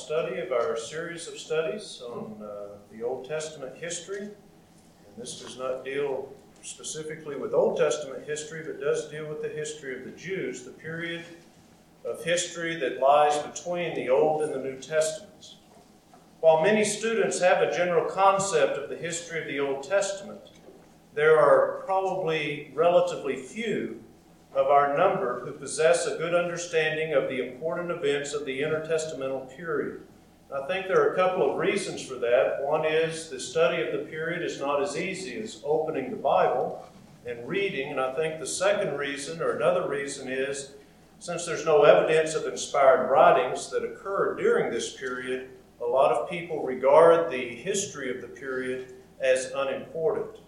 study of our series of studies on the Old Testament history. And this does not deal specifically with Old Testament history, but does deal with the history of the Jews, the period of history that lies between the Old and the New Testaments. While many students have a general concept of the history of the Old Testament, there are probably relatively few of our number who possess a good understanding of the important events of the intertestamental period. I think there are a couple of reasons for that. One is the study of the period is not as easy as opening the Bible and reading, and I think the second reason, or another reason, is since there's no evidence of inspired writings that occurred during this period, a lot of people regard the history of the period as unimportant.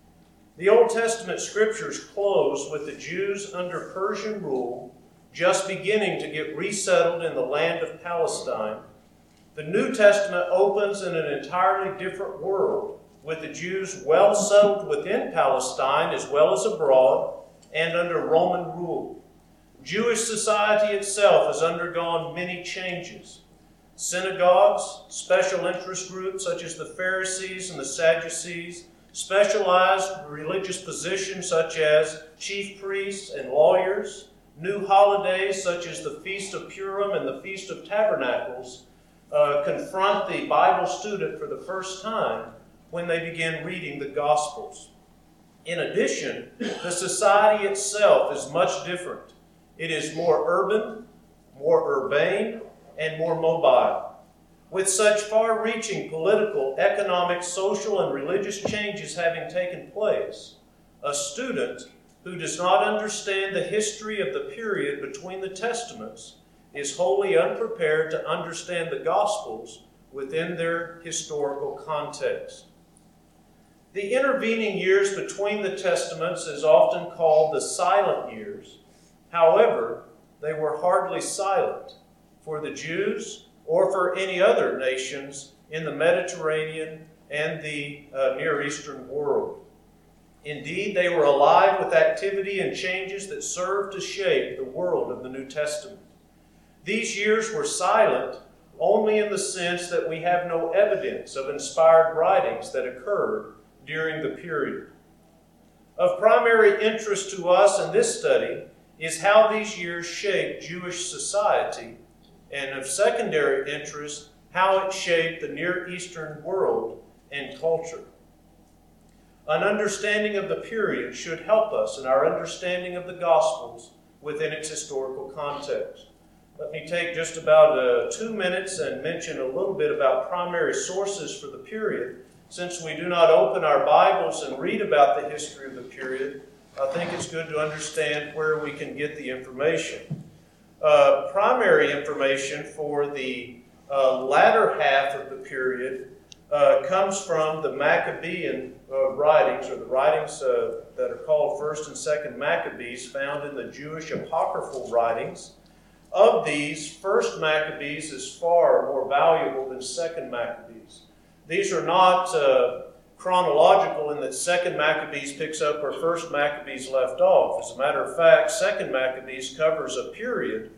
The Old Testament scriptures close with the Jews under Persian rule just beginning to get resettled in the land of Palestine. The New Testament opens in an entirely different world, with the Jews well settled within Palestine as well as abroad and under Roman rule. Jewish society itself has undergone many changes. Synagogues, special interest groups such as the Pharisees and the Sadducees, specialized religious positions such as chief priests and lawyers, new holidays such as the Feast of Purim and the Feast of Tabernacles confront the Bible student for the first time when they begin reading the Gospels. In addition, the society itself is much different. It is more urban, more urbane, and more mobile. With such far-reaching political, economic, social, and religious changes having taken place, a student who does not understand the history of the period between the Testaments is wholly unprepared to understand the Gospels within their historical context. The intervening years between the Testaments is often called the silent years. However, they were hardly silent for the Jews or for any other nations in the Mediterranean and the Near Eastern world. Indeed, they were alive with activity and changes that served to shape the world of the New Testament. These years were silent only in the sense that we have no evidence of inspired writings that occurred during the period. Of primary interest to us in this study is how these years shaped Jewish society, and of secondary interest, how it shaped the Near Eastern world and culture. An understanding of the period should help us in our understanding of the Gospels within its historical context. Let me take just about 2 minutes and mention a little bit about primary sources for the period. Since we do not open our Bibles and read about the history of the period, I think it's good to understand where we can get the information. Primary information for the latter half of the period comes from the Maccabean writings, or the writings that are called 1st and 2nd Maccabees, found in the Jewish apocryphal writings. Of these, 1st Maccabees is far more valuable than 2nd Maccabees. These are not chronological in that 2nd Maccabees picks up where 1st Maccabees left off. As a matter of fact, 2nd Maccabees covers a period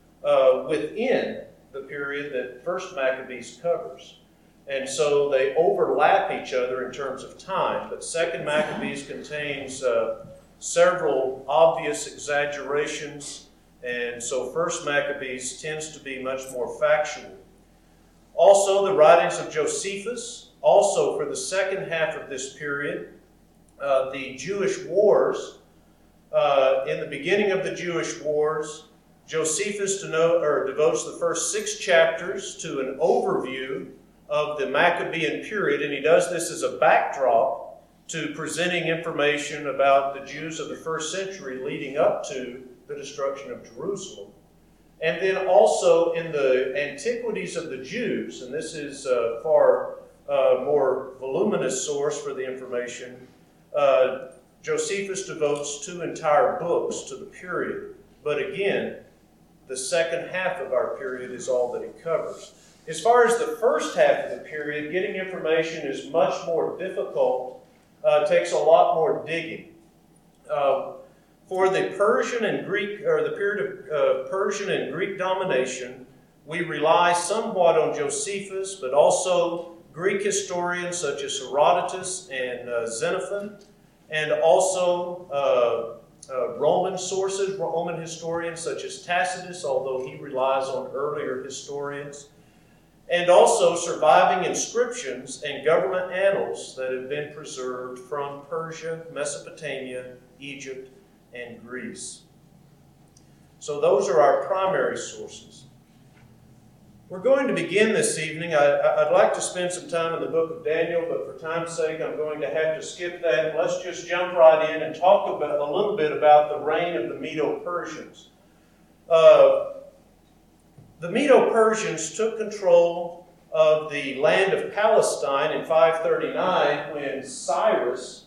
within the period that 1st Maccabees covers. And so they overlap each other in terms of time, but 2nd Maccabees contains several obvious exaggerations, and so 1st Maccabees tends to be much more factual. Also, the writings of Josephus. Also, for the second half of this period, the Jewish wars. In the beginning of the Jewish wars, Josephus devotes the first 6 chapters to an overview of the Maccabean period, and he does this as a backdrop to presenting information about the Jews of the first century leading up to the destruction of Jerusalem. And then also in the Antiquities of the Jews, and this is far more voluminous source for the information, Josephus devotes 2 entire books to the period. But again, the second half of our period is all that he covers. As far as the first half of the period, getting information is much more difficult, takes a lot more digging. For the Persian and Greek, or the period of Persian and Greek domination, We rely somewhat on Josephus, but also Greek historians such as Herodotus and Xenophon, and also Roman sources, Roman historians such as Tacitus, although he relies on earlier historians, and also surviving inscriptions and government annals that have been preserved from Persia, Mesopotamia, Egypt, and Greece. So those are our primary sources. We're going to begin this evening. I'd like to spend some time in the book of Daniel, but for time's sake, I'm going to have to skip that. Let's just jump right in and talk about a little bit about the reign of the Medo-Persians. The Medo-Persians took control of the land of Palestine in 539 when Cyrus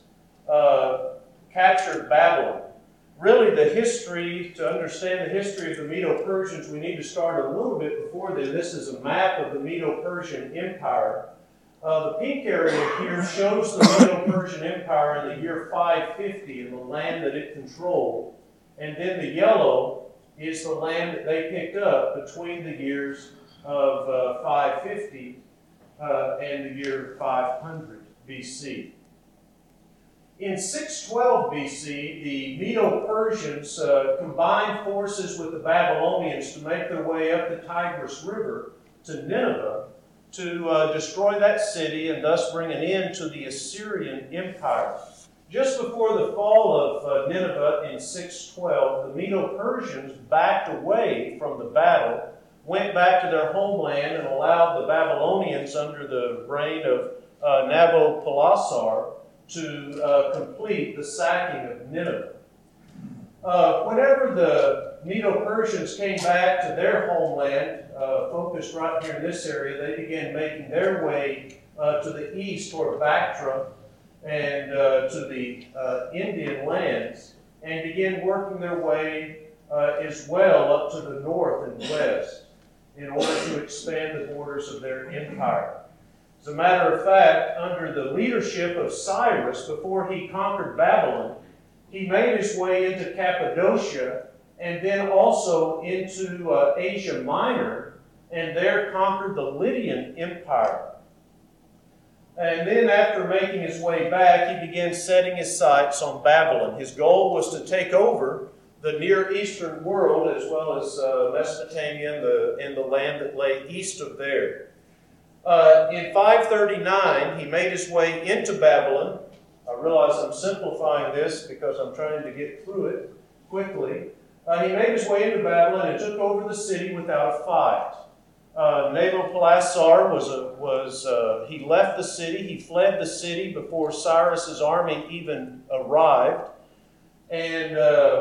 captured Babylon. Really, to understand the history of the Medo-Persians, we need to start a little bit before then. This is a map of the Medo-Persian Empire. The pink area here shows the Medo-Persian Empire in the year 550 and the land that it controlled. And then the yellow is the land that they picked up between the years of 550 and the year 500 BC. In 612 BC, the Medo-Persians combined forces with the Babylonians to make their way up the Tigris River to Nineveh to destroy that city and thus bring an end to the Assyrian Empire. Just before the fall of Nineveh in 612, the Medo-Persians backed away from the battle, went back to their homeland, and allowed the Babylonians under the reign of Nabopolassar to complete the sacking of Nineveh. Whenever the Medo-Persians came back to their homeland, focused right here in this area, they began making their way to the east toward Bactria and to the Indian lands, and began working their way as well up to the north and west in order to expand the borders of their empire. As a matter of fact, under the leadership of Cyrus, before he conquered Babylon, he made his way into Cappadocia and then also into Asia Minor, and there conquered the Lydian Empire. And then after making his way back, he began setting his sights on Babylon. His goal was to take over the Near Eastern world as well as Mesopotamia and the land that lay east of there. In 539, he made his way into Babylon. I realize I'm simplifying this because I'm trying to get through it quickly. He made his way into Babylon and took over the city without a fight. Nabopolassar he left the city. He fled the city before Cyrus's army even arrived. And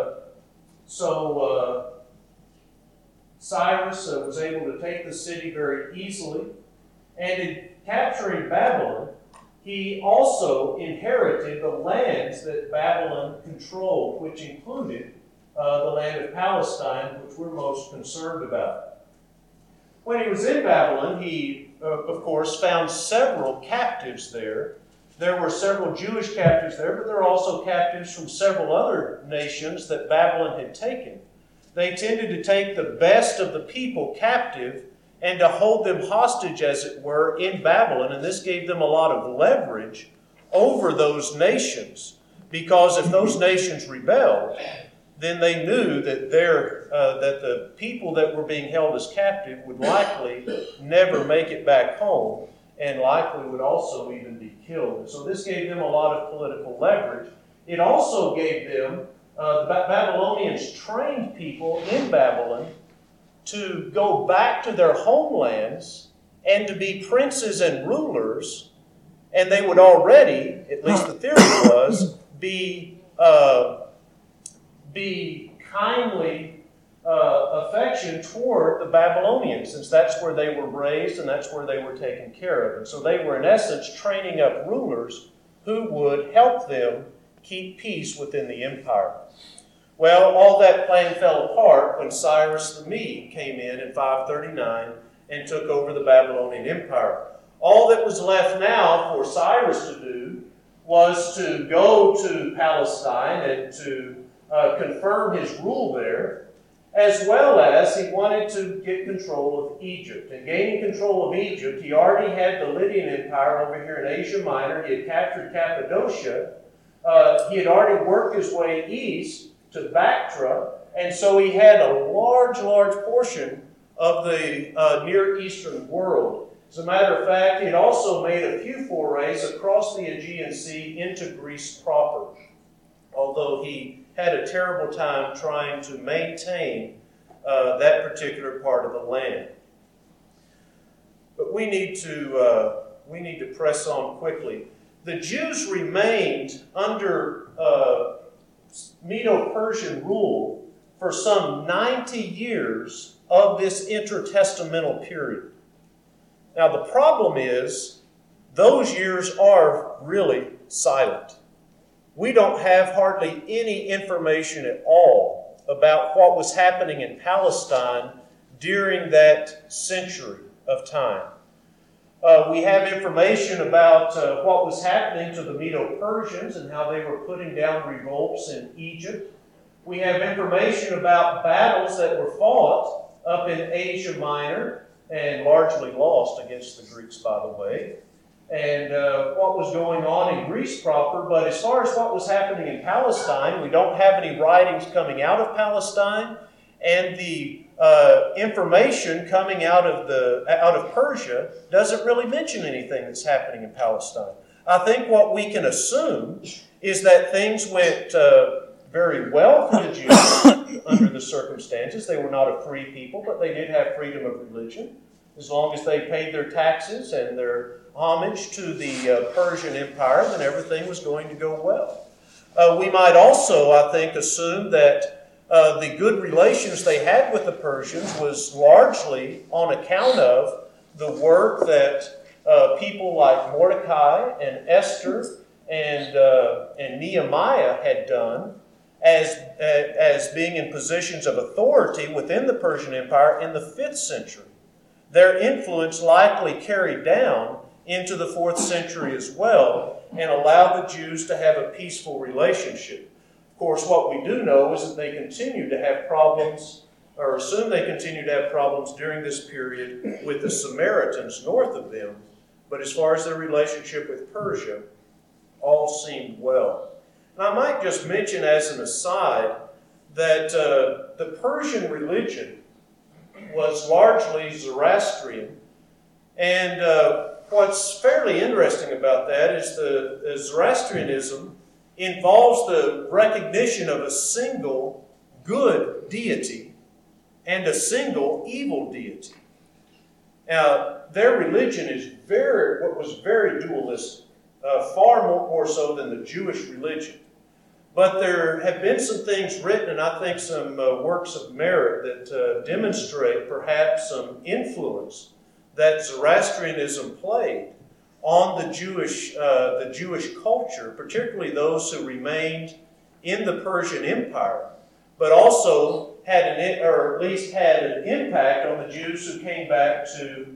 so Cyrus was able to take the city very easily. And in capturing Babylon, he also inherited the lands that Babylon controlled, which included the land of Palestine, which we're most concerned about. When he was in Babylon, he, of course, found several captives there. There were several Jewish captives there, but there were also captives from several other nations that Babylon had taken. They tended to take the best of the people captive and to hold them hostage, as it were, in Babylon. And this gave them a lot of leverage over those nations, because if those nations rebelled, then they knew that that the people that were being held as captive would likely never make it back home, and likely would also even be killed. And so this gave them a lot of political leverage. It also gave them, the Babylonians trained people in Babylon to go back to their homelands and to be princes and rulers, and they would already, at least the theory was, be kindly affection toward the Babylonians, since that's where they were raised and that's where they were taken care of. And so they were, in essence, training up rulers who would help them keep peace within the empire. Well, all that plan fell apart when Cyrus the Mede came in 539 and took over the Babylonian Empire. All that was left now for Cyrus to do was to go to Palestine and to confirm his rule there. as well as he wanted to get control of Egypt. And gaining control of Egypt, he already had the Lydian Empire over here in Asia Minor. He had captured Cappadocia. He had already worked his way east to Bactria, and so he had a large portion of the Near Eastern world. As a matter of fact, he had also made a few forays across the Aegean Sea into Greece proper, although he had a terrible time trying to maintain that particular part of the land. But we need to press on quickly. The Jews remained under Medo-Persian rule for some 90 years of this intertestamental period. Now the problem is, those years are really silent. We don't have hardly any information at all about what was happening in Palestine during that century of time. We have information about what was happening to the Medo-Persians and how they were putting down revolts in Egypt. We have information about battles that were fought up in Asia Minor and largely lost against the Greeks, by the way, and what was going on in Greece proper. But as far as what was happening in Palestine, we don't have any writings coming out of Palestine, and the information coming out of Persia doesn't really mention anything that's happening in Palestine. I think what we can assume is that things went very well for the Jews under the circumstances. They were not a free people, but they did have freedom of religion. As long as they paid their taxes and their homage to the Persian Empire, then everything was going to go well. We might also, I think, assume that the good relations they had with the Persians was largely on account of the work that people like Mordecai and Esther and Nehemiah had done as being in positions of authority within the Persian Empire in the 5th century. Their influence likely carried down into the 4th century as well and allowed the Jews to have a peaceful relationship. Of course, what we do know is that they continue to have problems, or assume they continue to have problems during this period with the Samaritans north of them. But as far as their relationship with Persia, all seemed well. And I might just mention as an aside that the Persian religion was largely Zoroastrian. And what's fairly interesting about that is the Zoroastrianism involves the recognition of a single good deity and a single evil deity. Now, their religion is was very dualistic, far more so than the Jewish religion. But there have been some things written, and I think some works of merit that demonstrate perhaps some influence that Zoroastrianism played on the Jewish culture, particularly those who remained in the Persian Empire, but also had or at least had an impact on the Jews who came back to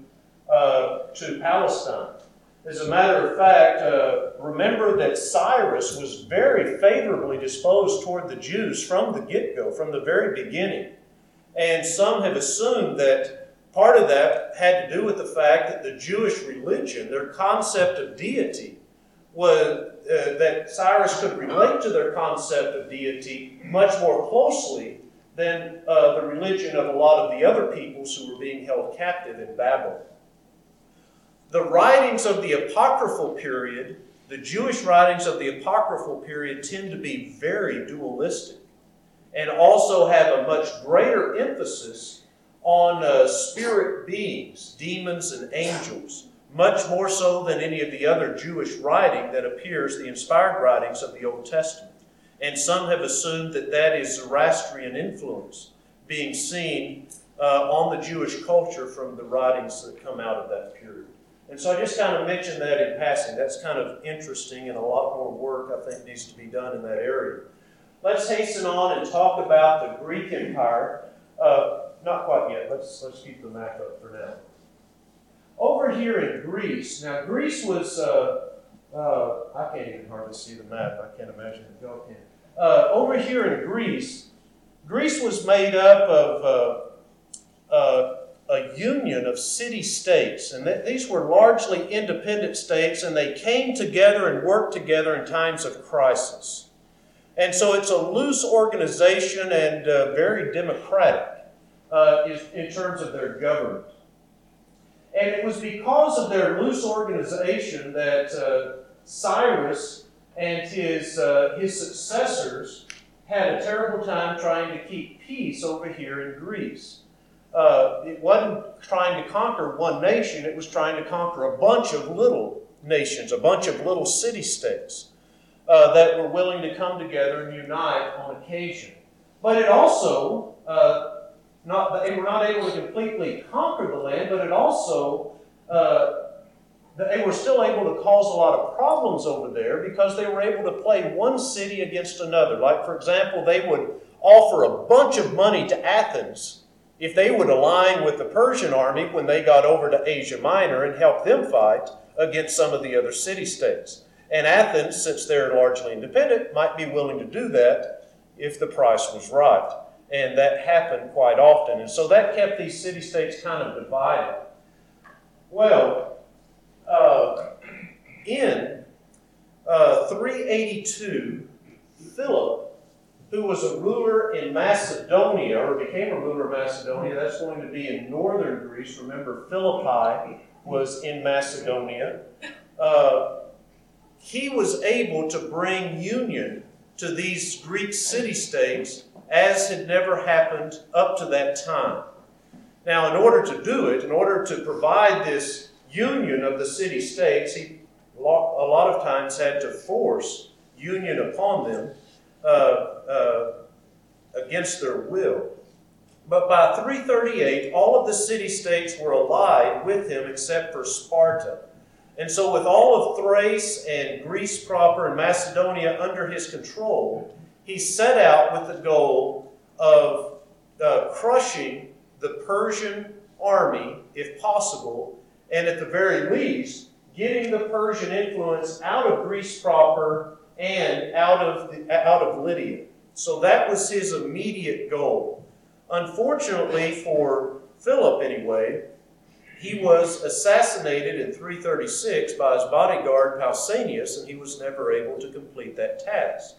Palestine. As a matter of fact, remember that Cyrus was very favorably disposed toward the Jews from the get-go, from the very beginning. And some have assumed that part of that had to do with the fact that the Jewish religion, their concept of deity, was that Cyrus could relate to their concept of deity much more closely than the religion of a lot of the other peoples who were being held captive in Babylon. The writings of the Apocryphal period, the Jewish writings of the Apocryphal period, tend to be very dualistic and also have a much greater emphasis on spirit beings, demons and angels, much more so than any of the other Jewish writing that appears, the inspired writings of the Old Testament. And some have assumed that that is Zoroastrian influence being seen on the Jewish culture from the writings that come out of that period. And so I just kind of mentioned that in passing. That's kind of interesting, and a lot more work I think needs to be done in that area. Let's hasten on and talk about the Greek Empire. Not quite yet. Let's keep the map up for now. Over here in Greece, now Greece was, I can't even hardly see the map. I can't imagine if y'all can. Over here in Greece, Greece was made up of a union of city-states, and these were largely independent states, and they came together and worked together in times of crisis. And so it's a loose organization and very democratic in terms of their government. And it was because of their loose organization that Cyrus and his successors had a terrible time trying to keep peace over here in Greece. It wasn't trying to conquer one nation, it was trying to conquer a bunch of little nations, a bunch of little city-states that were willing to come together and unite on occasion. But it also, they were not able to completely conquer the land, but it also, they were still able to cause a lot of problems over there because they were able to play one city against another. Like, for example, they would offer a bunch of money to Athens if they would align with the Persian army when they got over to Asia Minor and help them fight against some of the other city-states. And Athens, since they're largely independent, might be willing to do that if the price was right. And that happened quite often. And so that kept these city-states kind of divided. Well, in 382, Philip, who was a ruler in Macedonia, or became a ruler of Macedonia, that's going to be in northern Greece. Remember, Philippi was in Macedonia. He was able to bring union to these Greek city-states as had never happened up to that time. Now, in order to do it, in order to provide this union of the city-states, he a lot of times had to force union upon them against their will. But by 338, all of the city-states were allied with him except for Sparta. And so with all of Thrace and Greece proper and Macedonia under his control, he set out with the goal of crushing the Persian army, if possible, and at the very least, getting the Persian influence out of Greece proper and out of Lydia. So that was his immediate goal. Unfortunately for Philip anyway, he was assassinated in 336 by his bodyguard Pausanias, and he was never able to complete that task.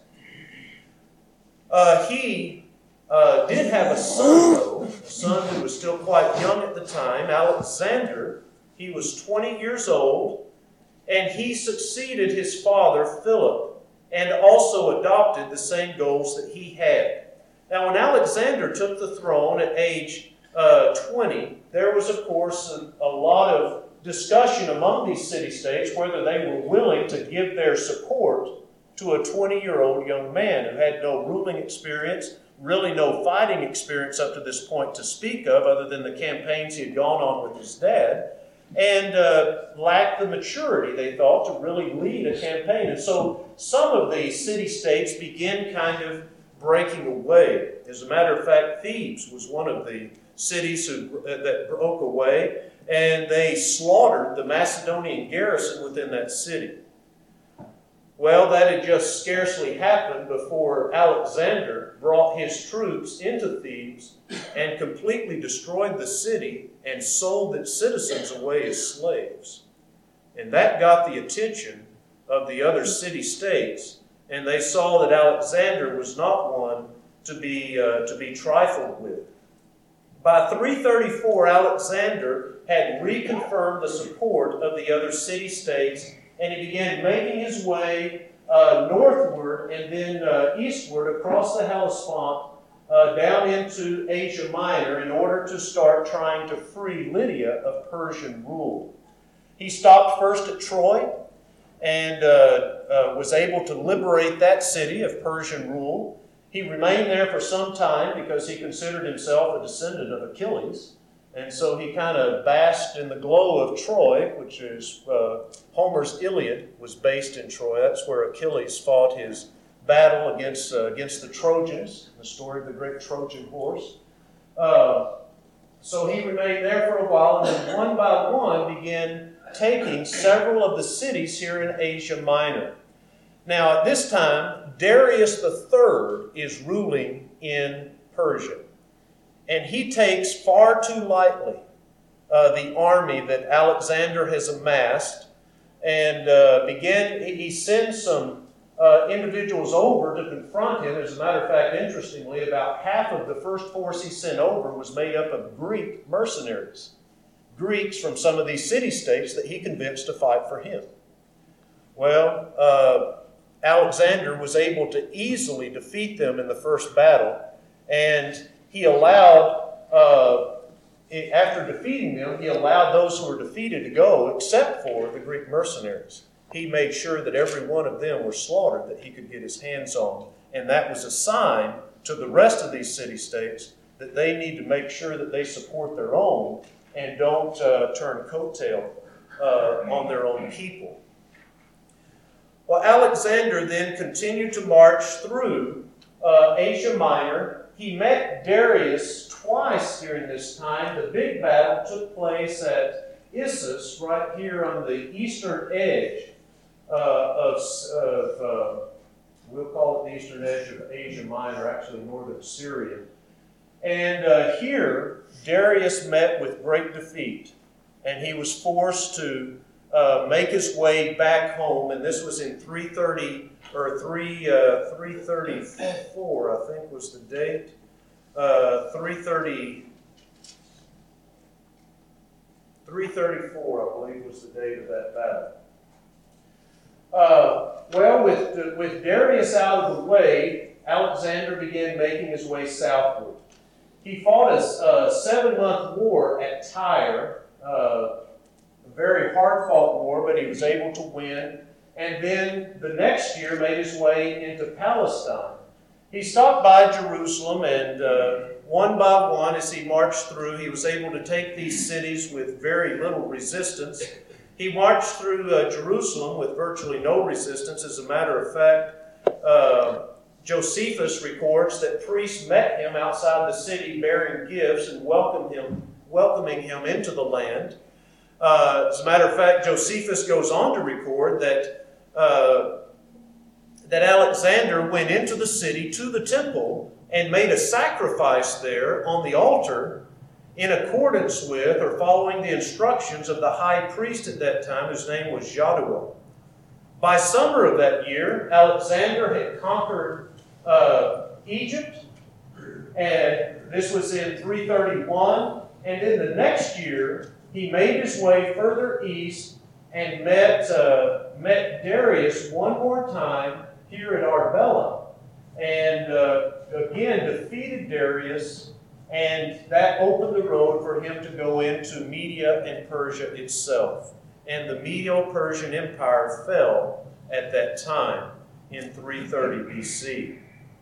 He did have a son, though, a son who was still quite young at the time, Alexander. He was 20 years old, and he succeeded his father, Philip, and also adopted the same goals that he had. Now, when Alexander took the throne at age 20, there was, of course, a lot of discussion among these city-states whether they were willing to give their support to a 20-year-old young man who had no ruling experience, really no fighting experience up to this point to speak of, other than the campaigns he had gone on with his dad, and lacked the maturity, they thought, to really lead a campaign. And so some of these city-states began kind of breaking away. As a matter of fact, Thebes was one of the cities that broke away, and they slaughtered the Macedonian garrison within that city. Well, that had just scarcely happened before Alexander brought his troops into Thebes and completely destroyed the city and sold its citizens away as slaves. And that got the attention of the other city-states, and they saw that Alexander was not one to be trifled with. By 334, Alexander had reconfirmed the support of the other city-states, and he began making his way northward and then eastward across the Hellespont down into Asia Minor in order to start trying to free Lydia of Persian rule. He stopped first at Troy and was able to liberate that city of Persian rule. He remained there for some time because he considered himself a descendant of Achilles. And so he kind of basked in the glow of Troy, which is Homer's Iliad was based in Troy. That's where Achilles fought his battle against the Trojans, the story of the great Trojan horse. So he remained there for a while, and then one by one began taking several of the cities here in Asia Minor. Now, at this time, Darius III is ruling in Persia. And he takes far too lightly the army that Alexander has amassed, and he sends some individuals over to confront him. As a matter of fact, interestingly, about half of the first force he sent over was made up of Greek mercenaries, Greeks from some of these city-states that he convinced to fight for him. Well, Alexander was able to easily defeat them in the first battle, and he allowed, after defeating them, he allowed those who were defeated to go, except for the Greek mercenaries. He made sure that every one of them were slaughtered that he could get his hands on, and that was a sign to the rest of these city-states that they need to make sure that they support their own and don't turn coattail on their own people. Well, Alexander then continued to march through Asia Minor. He met Darius twice during this time. The big battle took place at Issus, right here on the eastern edge we'll call it the eastern edge of Asia Minor, actually northern Syria. And here, Darius met with great defeat, and he was forced to make his way back home, and this was in 334, I think was the date. 334, I believe, was the date of that battle. Well, with Darius out of the way, Alexander began making his way southward. He fought a 7-month war at Tyre, a very hard-fought war, but he was able to win. And then the next year made his way into Palestine. He stopped by Jerusalem, and one by one, as he marched through, he was able to take these cities with very little resistance. He marched through Jerusalem with virtually no resistance. As a matter of fact, Josephus records that priests met him outside the city bearing gifts and welcoming him into the land. As a matter of fact, Josephus goes on to record that Alexander went into the city to the temple and made a sacrifice there on the altar in accordance with or following the instructions of the high priest at that time, whose name was Jaddua. By summer of that year, Alexander had conquered Egypt, and this was in 331. And then the next year, he made his way further east and met Darius one more time here at Arbela, and again defeated Darius, and that opened the road for him to go into Media and Persia itself. And the Medo-Persian Empire fell at that time in 330 BC.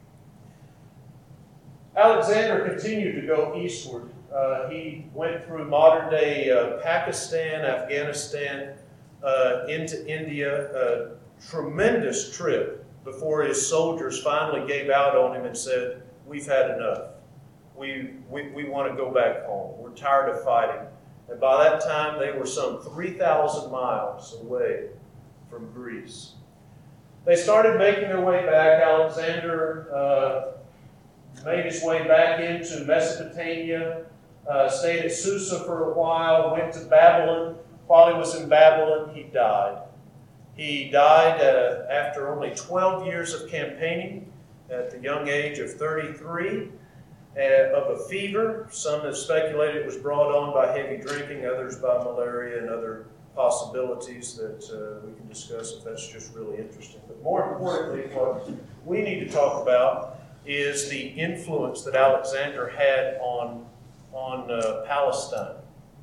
Alexander continued to go eastward. He went through modern-day Pakistan, Afghanistan, into India, a tremendous trip before his soldiers finally gave out on him and said, "We've had enough. We want to go back home. We're tired of fighting." And by that time, they were some 3,000 miles away from Greece. They started making their way back. Alexander made his way back into Mesopotamia, stayed at Susa for a while, went to Babylon. While he was in Babylon, he died. He died after only 12 years of campaigning at the young age of 33 of a fever. Some have speculated it was brought on by heavy drinking, others by malaria and other possibilities that we can discuss if that's just really interesting. But more importantly, what we need to talk about is the influence that Alexander had on Palestine.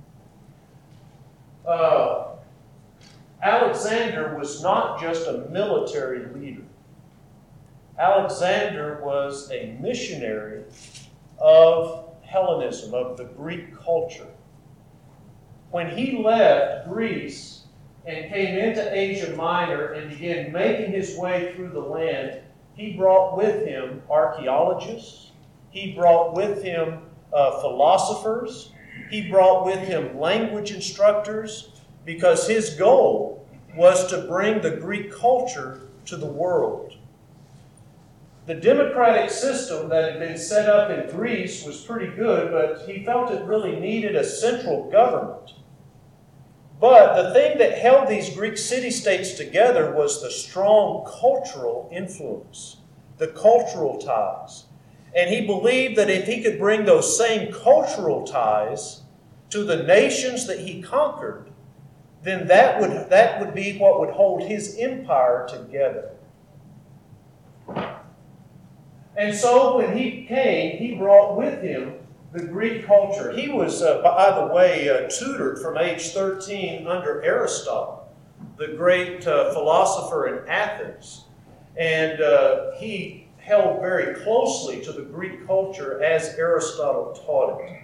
Alexander was not just a military leader. Alexander was a missionary of Hellenism, of the Greek culture. When he left Greece and came into Asia Minor and began making his way through the land, he brought with him archaeologists, he brought with him philosophers, he brought with him language instructors, because his goal was to bring the Greek culture to the world. The democratic system that had been set up in Greece was pretty good, but he felt it really needed a central government. But the thing that held these Greek city-states together was the strong cultural influence, the cultural ties. And he believed that if he could bring those same cultural ties to the nations that he conquered, then that would be what would hold his empire together. And so when he came, he brought with him the Greek culture. He was, by the way, tutored from age 13 under Aristotle, the great philosopher in Athens. And he held very closely to the Greek culture as Aristotle taught it.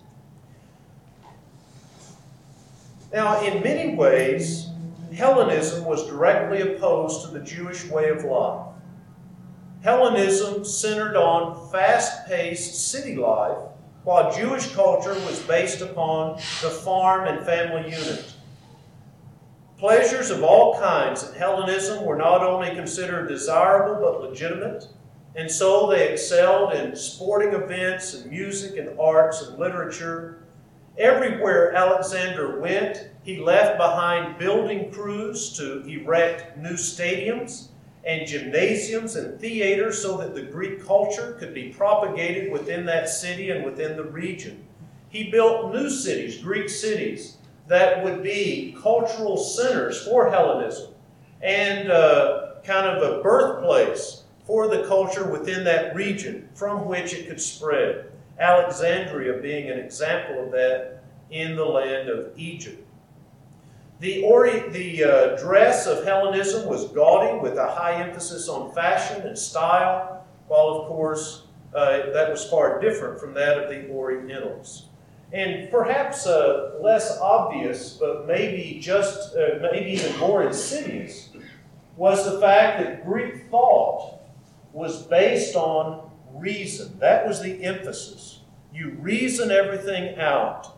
Now, in many ways, Hellenism was directly opposed to the Jewish way of life. Hellenism centered on fast-paced city life, while Jewish culture was based upon the farm and family unit. Pleasures of all kinds in Hellenism were not only considered desirable but legitimate, and so they excelled in sporting events and music and arts and literature. Everywhere Alexander went, he left behind building crews to erect new stadiums and gymnasiums and theaters so that the Greek culture could be propagated within that city and within the region. He built new cities, Greek cities, that would be cultural centers for Hellenism and kind of a birthplace for the culture within that region from which it could spread. Alexandria being an example of that in the land of Egypt. The dress of Hellenism was gaudy with a high emphasis on fashion and style, while of course that was far different from that of the Orientals. And perhaps less obvious, but maybe even more insidious, was the fact that Greek thought was based on reason. That was the emphasis. You reason everything out.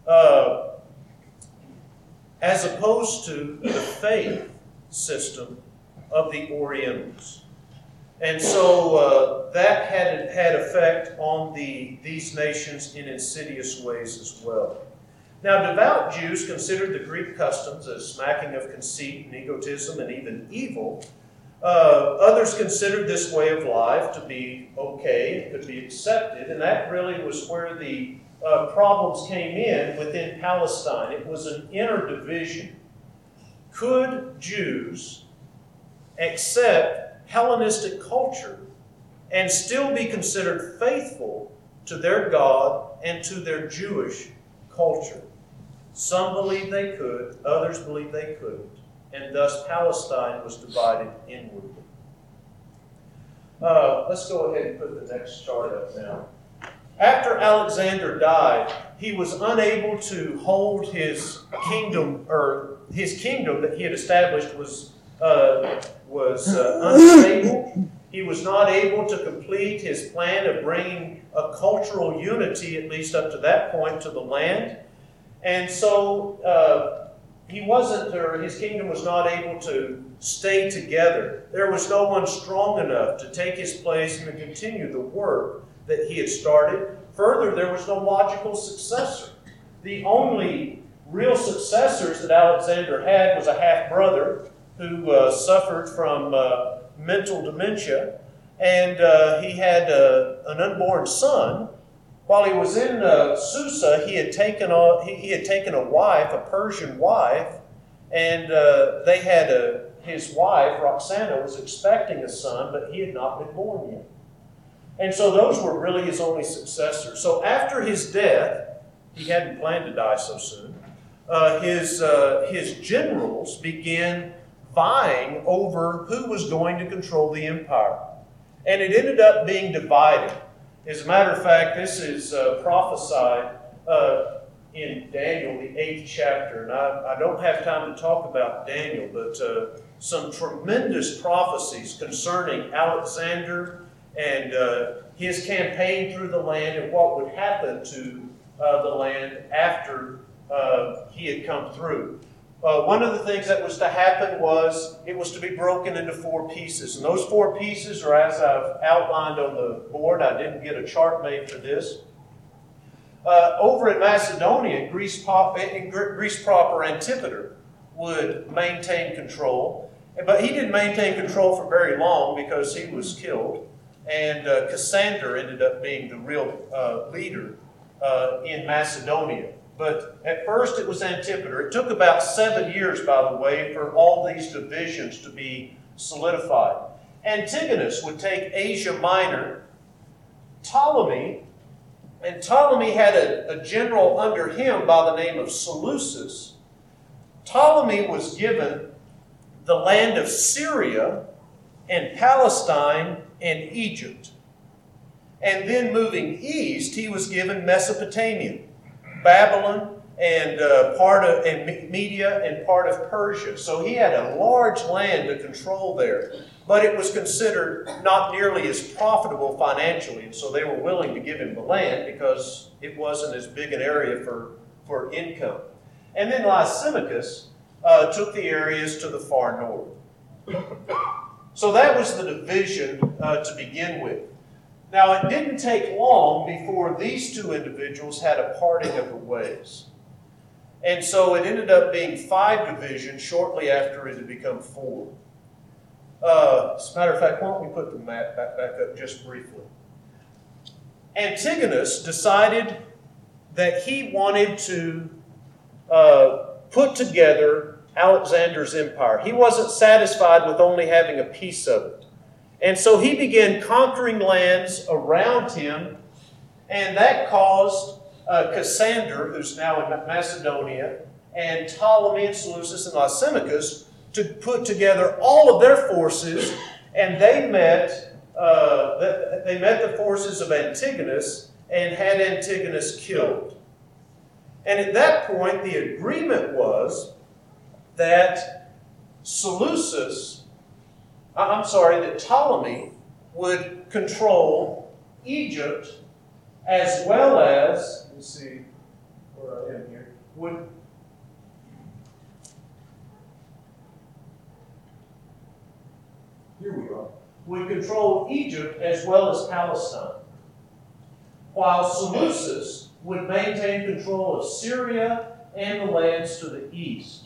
As opposed to the faith system of the Orientals. And so that had effect on these nations in insidious ways as well. Now, devout Jews considered the Greek customs as smacking of conceit and egotism and even evil. Others considered this way of life to be okay, it could be accepted, and that really was where the problems came in within Palestine. It was an inner division. Could Jews accept Hellenistic culture and still be considered faithful to their God and to their Jewish culture? Some believed they could, others believed they couldn't, and thus Palestine was divided inwardly. Let's go ahead and put the next chart up now. After Alexander died, he was unable to hold his kingdom, or his kingdom that he had established was unstable. He was not able to complete his plan of bringing a cultural unity, at least up to that point, to the land. And so his kingdom was not able to stay together. There was no one strong enough to take his place and to continue the work that he had started. Further, there was no logical successor. The only real successors that Alexander had was a half-brother who suffered from mental dementia, and he had an unborn son. While he was in Susa, he had taken a wife, a Persian wife, and they had his wife, Roxana, was expecting a son, but he had not been born yet. And so those were really his only successors. So after his death, he hadn't planned to die so soon, his generals began vying over who was going to control the empire. And it ended up being divided. As a matter of fact, this is prophesied in Daniel, the 8th chapter. And I don't have time to talk about Daniel, but some tremendous prophecies concerning Alexander and his campaign through the land and what would happen to the land after he had come through. One of the things that was to happen was it was to be broken into 4 pieces. And those 4 pieces are as I've outlined on the board. I didn't get a chart made for this. Over in Macedonia, Greece proper, Antipater would maintain control. But he didn't maintain control for very long because he was killed. And Cassander ended up being the real leader in Macedonia. But at first it was Antipater. It took about 7 years, by the way, for all these divisions to be solidified. Antigonus would take Asia Minor. Ptolemy had a general under him by the name of Seleucus. Ptolemy was given the land of Syria and Palestine and Egypt. And then moving east, he was given Mesopotamia, Babylon, and part of Media and part of Persia. So he had a large land to control there, but it was considered not nearly as profitable financially, and so they were willing to give him the land because it wasn't as big an area for income. And then Lysimachus took the areas to the far north. So that was the division to begin with. Now, it didn't take long before these 2 individuals had a parting of the ways. And so it ended up being 5 divisions shortly after it had become 4. As a matter of fact, why don't we put the map back up just briefly. Antigonus decided that he wanted to put together Alexander's empire. He wasn't satisfied with only having a piece of it. And so he began conquering lands around him, and that caused Cassander, who's now in Macedonia, and Ptolemy and Seleucus and Lysimachus to put together all of their forces, and they met the forces of Antigonus and had Antigonus killed. And at that point, the agreement was that that Ptolemy would control Egypt as well as, let me see where I am here, would control Egypt as well as Palestine, while Seleucus would maintain control of Syria and the lands to the east.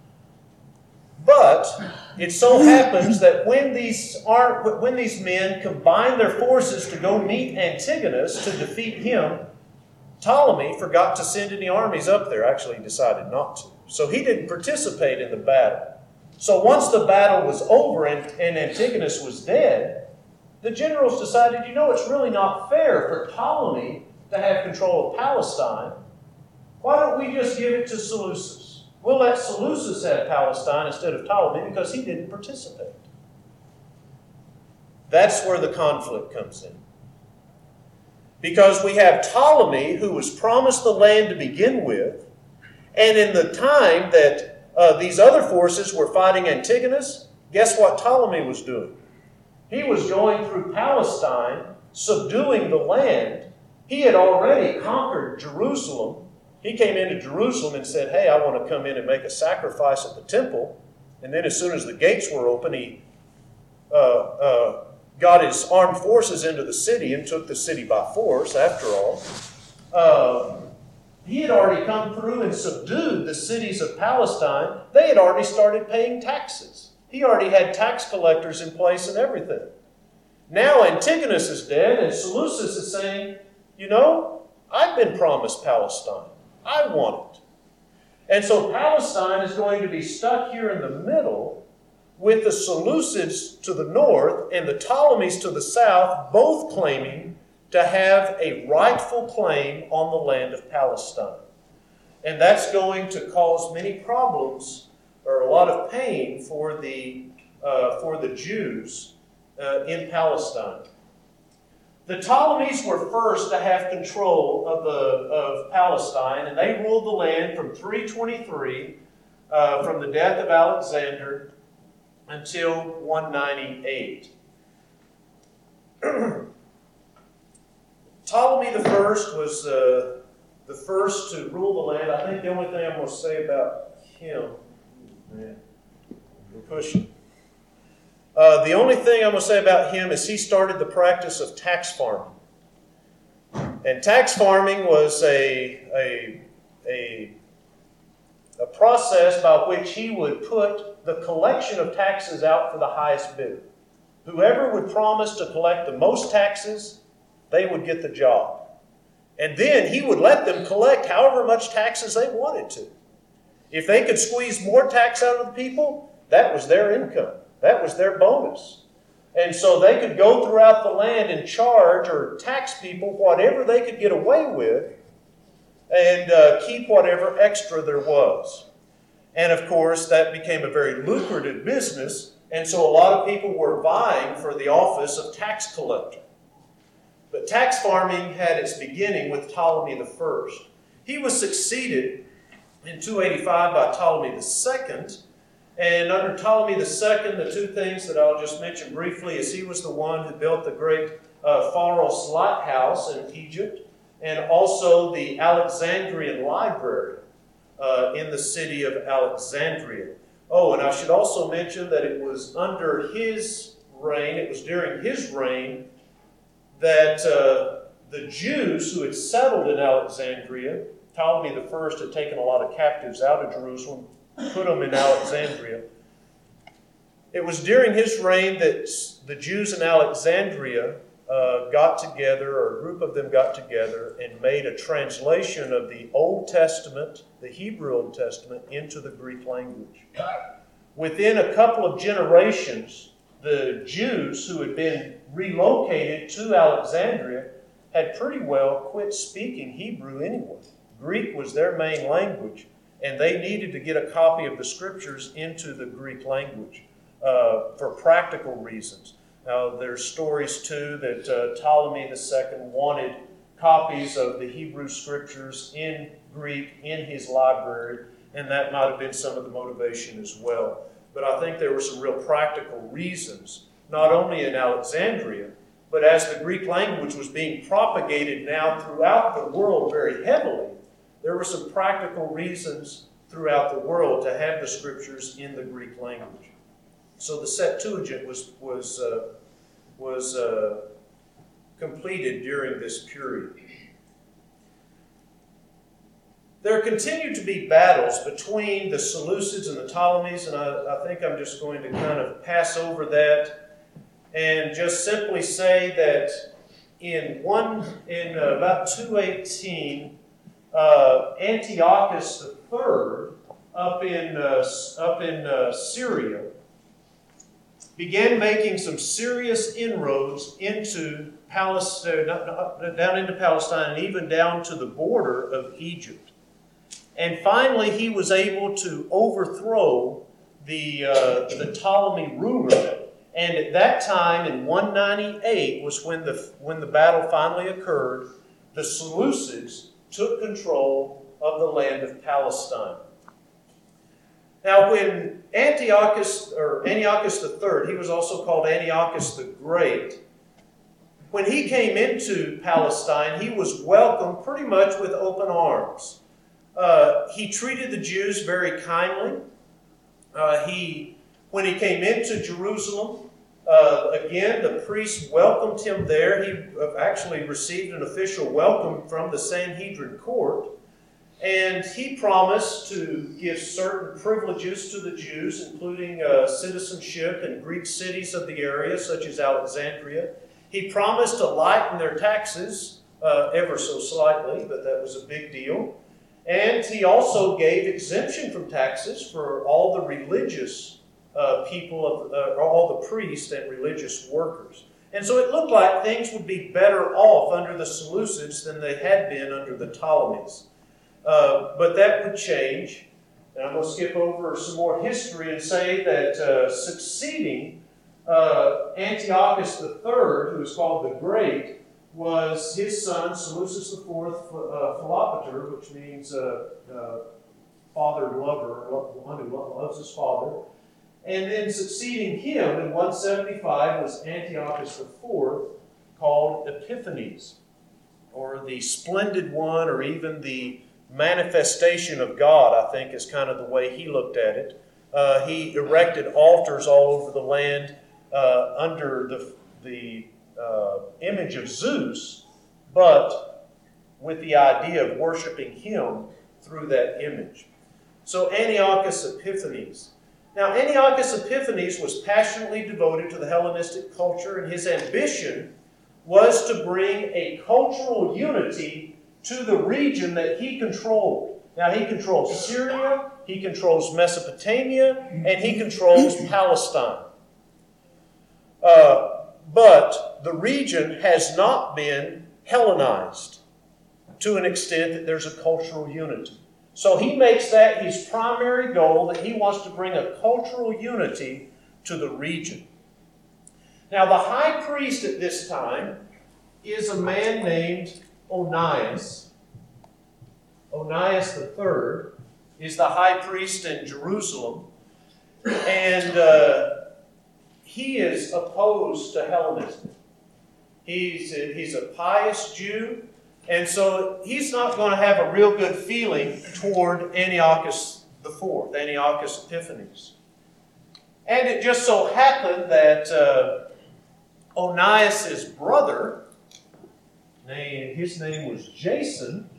But it so happens that when these men combined their forces to go meet Antigonus to defeat him, Ptolemy forgot to send any armies up there. Actually, he decided not to. So he didn't participate in the battle. So once the battle was over and Antigonus was dead, the generals decided, it's really not fair for Ptolemy to have control of Palestine. Why don't we just give it to Seleucus? We'll let Seleucus have Palestine instead of Ptolemy because he didn't participate. That's where the conflict comes in. Because we have Ptolemy, who was promised the land to begin with, and in the time that these other forces were fighting Antigonus, guess what Ptolemy was doing? He was going through Palestine, subduing the land. He had already conquered Jerusalem. He came into Jerusalem and said, hey, I want to come in and make a sacrifice at the temple. And then as soon as the gates were open, he got his armed forces into the city and took the city by force, after all. He had already come through and subdued the cities of Palestine. They had already started paying taxes. He already had tax collectors in place and everything. Now Antigonus is dead, and Seleucus is saying, I've been promised Palestine. I want it. And so Palestine is going to be stuck here in the middle with the Seleucids to the north and the Ptolemies to the south, both claiming to have a rightful claim on the land of Palestine. And that's going to cause many problems or a lot of pain for the Jews in Palestine. The Ptolemies were first to have control of Palestine, and they ruled the land from 323, from the death of Alexander, until 198. Ptolemy the First was the first to rule the land. I think the only thing I'm going to say about him Man, we're pushing. The only thing I'm going to say about him is he started the practice of tax farming. And tax farming was a process by which he would put the collection of taxes out for the highest bidder. Whoever would promise to collect the most taxes, they would get the job. And then he would let them collect however much taxes they wanted to. If they could squeeze more tax out of the people, that was their income. That was their bonus. And so they could go throughout the land and charge or tax people whatever they could get away with and keep whatever extra there was. And of course, that became a very lucrative business, and so a lot of people were vying for the office of tax collector. But tax farming had its beginning with Ptolemy I. He was succeeded in 285 by Ptolemy II, and under Ptolemy II, the two things that I'll just mention briefly is he was the one who built the great Pharos lighthouse in Egypt, and also the Alexandrian Library in the city of Alexandria. Oh, and I should also mention that it was under his reign, it was during his reign, that the Jews who had settled in Alexandria, Ptolemy I had taken a lot of captives out of Jerusalem, put them in Alexandria. It was during his reign that the Jews in Alexandria got together, or a group of them got together, and made a translation of the Old Testament, the Hebrew Old Testament, into the Greek language. Within a couple of generations, the Jews who had been relocated to Alexandria had pretty well quit speaking Hebrew anyway. Greek was their main language, and they needed to get a copy of the Scriptures into the Greek language for practical reasons. Now, there's stories, too, that Ptolemy II wanted copies of the Hebrew Scriptures in Greek in his library, and that might have been some of the motivation as well. But I think there were some real practical reasons, not only in Alexandria, but as the Greek language was being propagated now throughout the world very heavily, there were some practical reasons throughout the world to have the Scriptures in the Greek language. So the Septuagint was completed during this period. There continued to be battles between the Seleucids and the Ptolemies, and I think I'm just going to kind of pass over that and just simply say that in about 218, Antiochus III up in Syria began making some serious inroads into Palestine, down into Palestine, and even down to the border of Egypt. And finally, he was able to overthrow the Ptolemy ruler. And at that time, in 198, was when the battle finally occurred. The Seleucids took control of the land of Palestine. Now, when Antiochus III, he was also called Antiochus the Great, when he came into Palestine, he was welcomed pretty much with open arms. He treated the Jews very kindly. When he came into Jerusalem, again, the priests welcomed him there. He actually received an official welcome from the Sanhedrin court. And he promised to give certain privileges to the Jews, including citizenship in Greek cities of the area, such as Alexandria. He promised to lighten their taxes ever so slightly, but that was a big deal. And he also gave exemption from taxes for all the religious people, all the priests and religious workers. And so it looked like things would be better off under the Seleucids than they had been under the Ptolemies. But that would change. And I'm going to skip over some more history and say that succeeding Antiochus III, who is called the Great, was his son, Seleucus IV Philopater, which means father lover, one who loves his father. And then succeeding him in 175 was Antiochus IV, called Epiphanes, or the Splendid One, or even the manifestation of God, I think is kind of the way he looked at it. He erected altars all over the land under the image of Zeus, but with the idea of worshiping him through that image. So Antiochus Epiphanes. Now, Antiochus Epiphanes was passionately devoted to the Hellenistic culture, and his ambition was to bring a cultural unity to the region that he controlled. Now, he controls Syria, he controls Mesopotamia, and he controls Palestine. But the region has not been Hellenized to an extent that there's a cultural unity. So he makes that his primary goal, that he wants to bring a cultural unity to the region. Now, the high priest at this time is a man named Onias. Onias III is the high priest in Jerusalem, and he is opposed to Hellenism. He's a pious Jew, and so he's not going to have a real good feeling toward Antiochus IV, Antiochus Epiphanes. And it just so happened that Onias' brother, his name was Jason.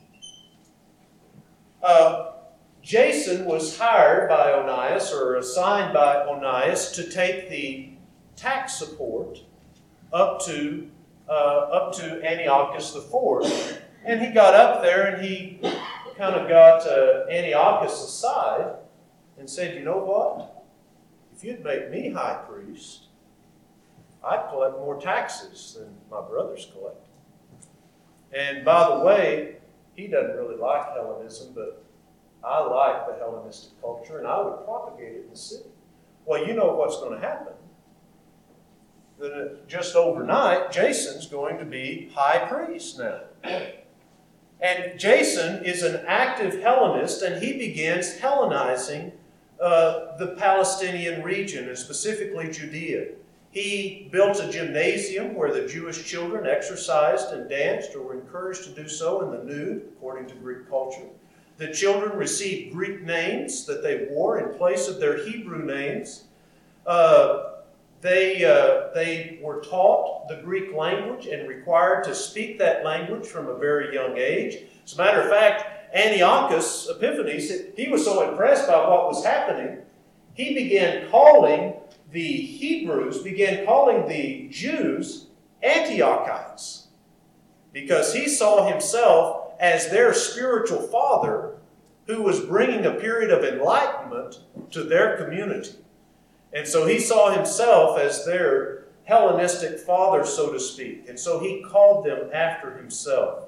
Jason was hired by Onias, or assigned by Onias, to take the tax support up to Antiochus IV. And he got up there and he kind of got Antiochus aside and said, you know what? If you'd make me high priest, I'd collect more taxes than my brothers collect. And by the way, he doesn't really like Hellenism, but I like the Hellenistic culture, and I would propagate it in the city. Well, you know what's going to happen. Just overnight, Jason's going to be high priest now. And Jason is an active Hellenist, and he begins Hellenizing the Palestinian region, and specifically Judea. He built a gymnasium where the Jewish children exercised and danced, or were encouraged to do so in the nude, according to Greek culture. The children received Greek names that they wore in place of their Hebrew names. They were taught the Greek language and required to speak that language from a very young age. As a matter of fact, Antiochus Epiphanes, he was so impressed by what was happening, he began calling the Jews Antiochites, because he saw himself as their spiritual father who was bringing a period of enlightenment to their community. And so he saw himself as their Hellenistic father, so to speak. And so he called them after himself.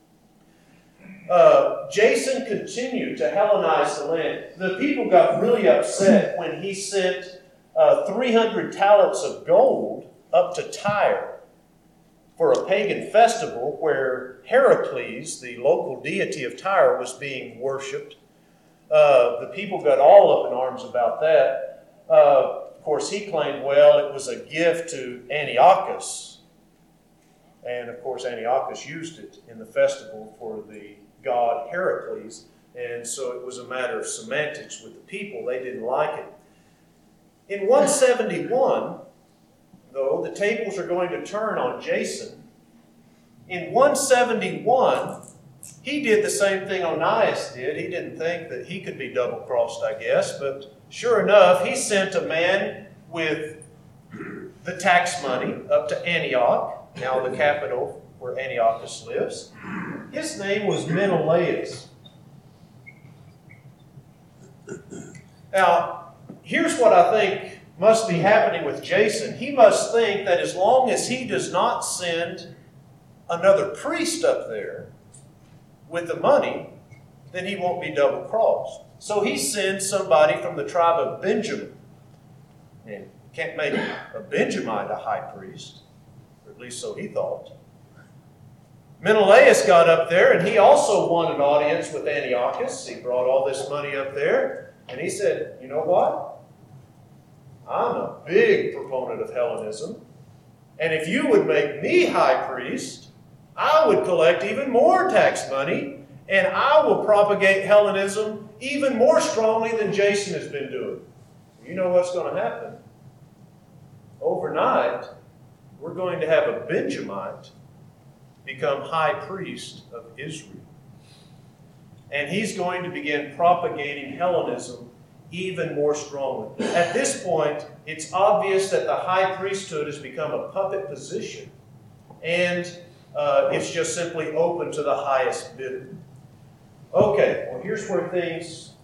Jason continued to Hellenize the land. The people got really upset when he sent 300 talents of gold up to Tyre for a pagan festival where Heracles, the local deity of Tyre, was being worshipped. The people got all up in arms about that. Of course, he claimed, well, it was a gift to Antiochus. And of course, Antiochus used it in the festival for the god Heracles. And so it was a matter of semantics with the people. They didn't like it. In 171, though, the tables are going to turn on Jason. In 171, he did the same thing Onias did. He didn't think that he could be double-crossed, I guess. But sure enough, he sent a man with the tax money up to Antioch, now the capital where Antiochus lives. His name was Menelaus. Now, here's what I think must be happening with Jason. He must think that as long as he does not send another priest up there with the money, then he won't be double-crossed. So he sends somebody from the tribe of Benjamin. And can't make a Benjamite a high priest, or at least so he thought. Menelaus got up there, and he also won an audience with Antiochus. He brought all this money up there, and he said, you know what? I'm a big proponent of Hellenism, and if you would make me high priest, I would collect even more tax money, and I will propagate Hellenism even more strongly than Jason has been doing. You know what's going to happen? Overnight, we're going to have a Benjamite become high priest of Israel. And he's going to begin propagating Hellenism even more strongly. At this point, it's obvious that the high priesthood has become a puppet position, and it's just simply open to the highest bidder. Okay, well, here's where things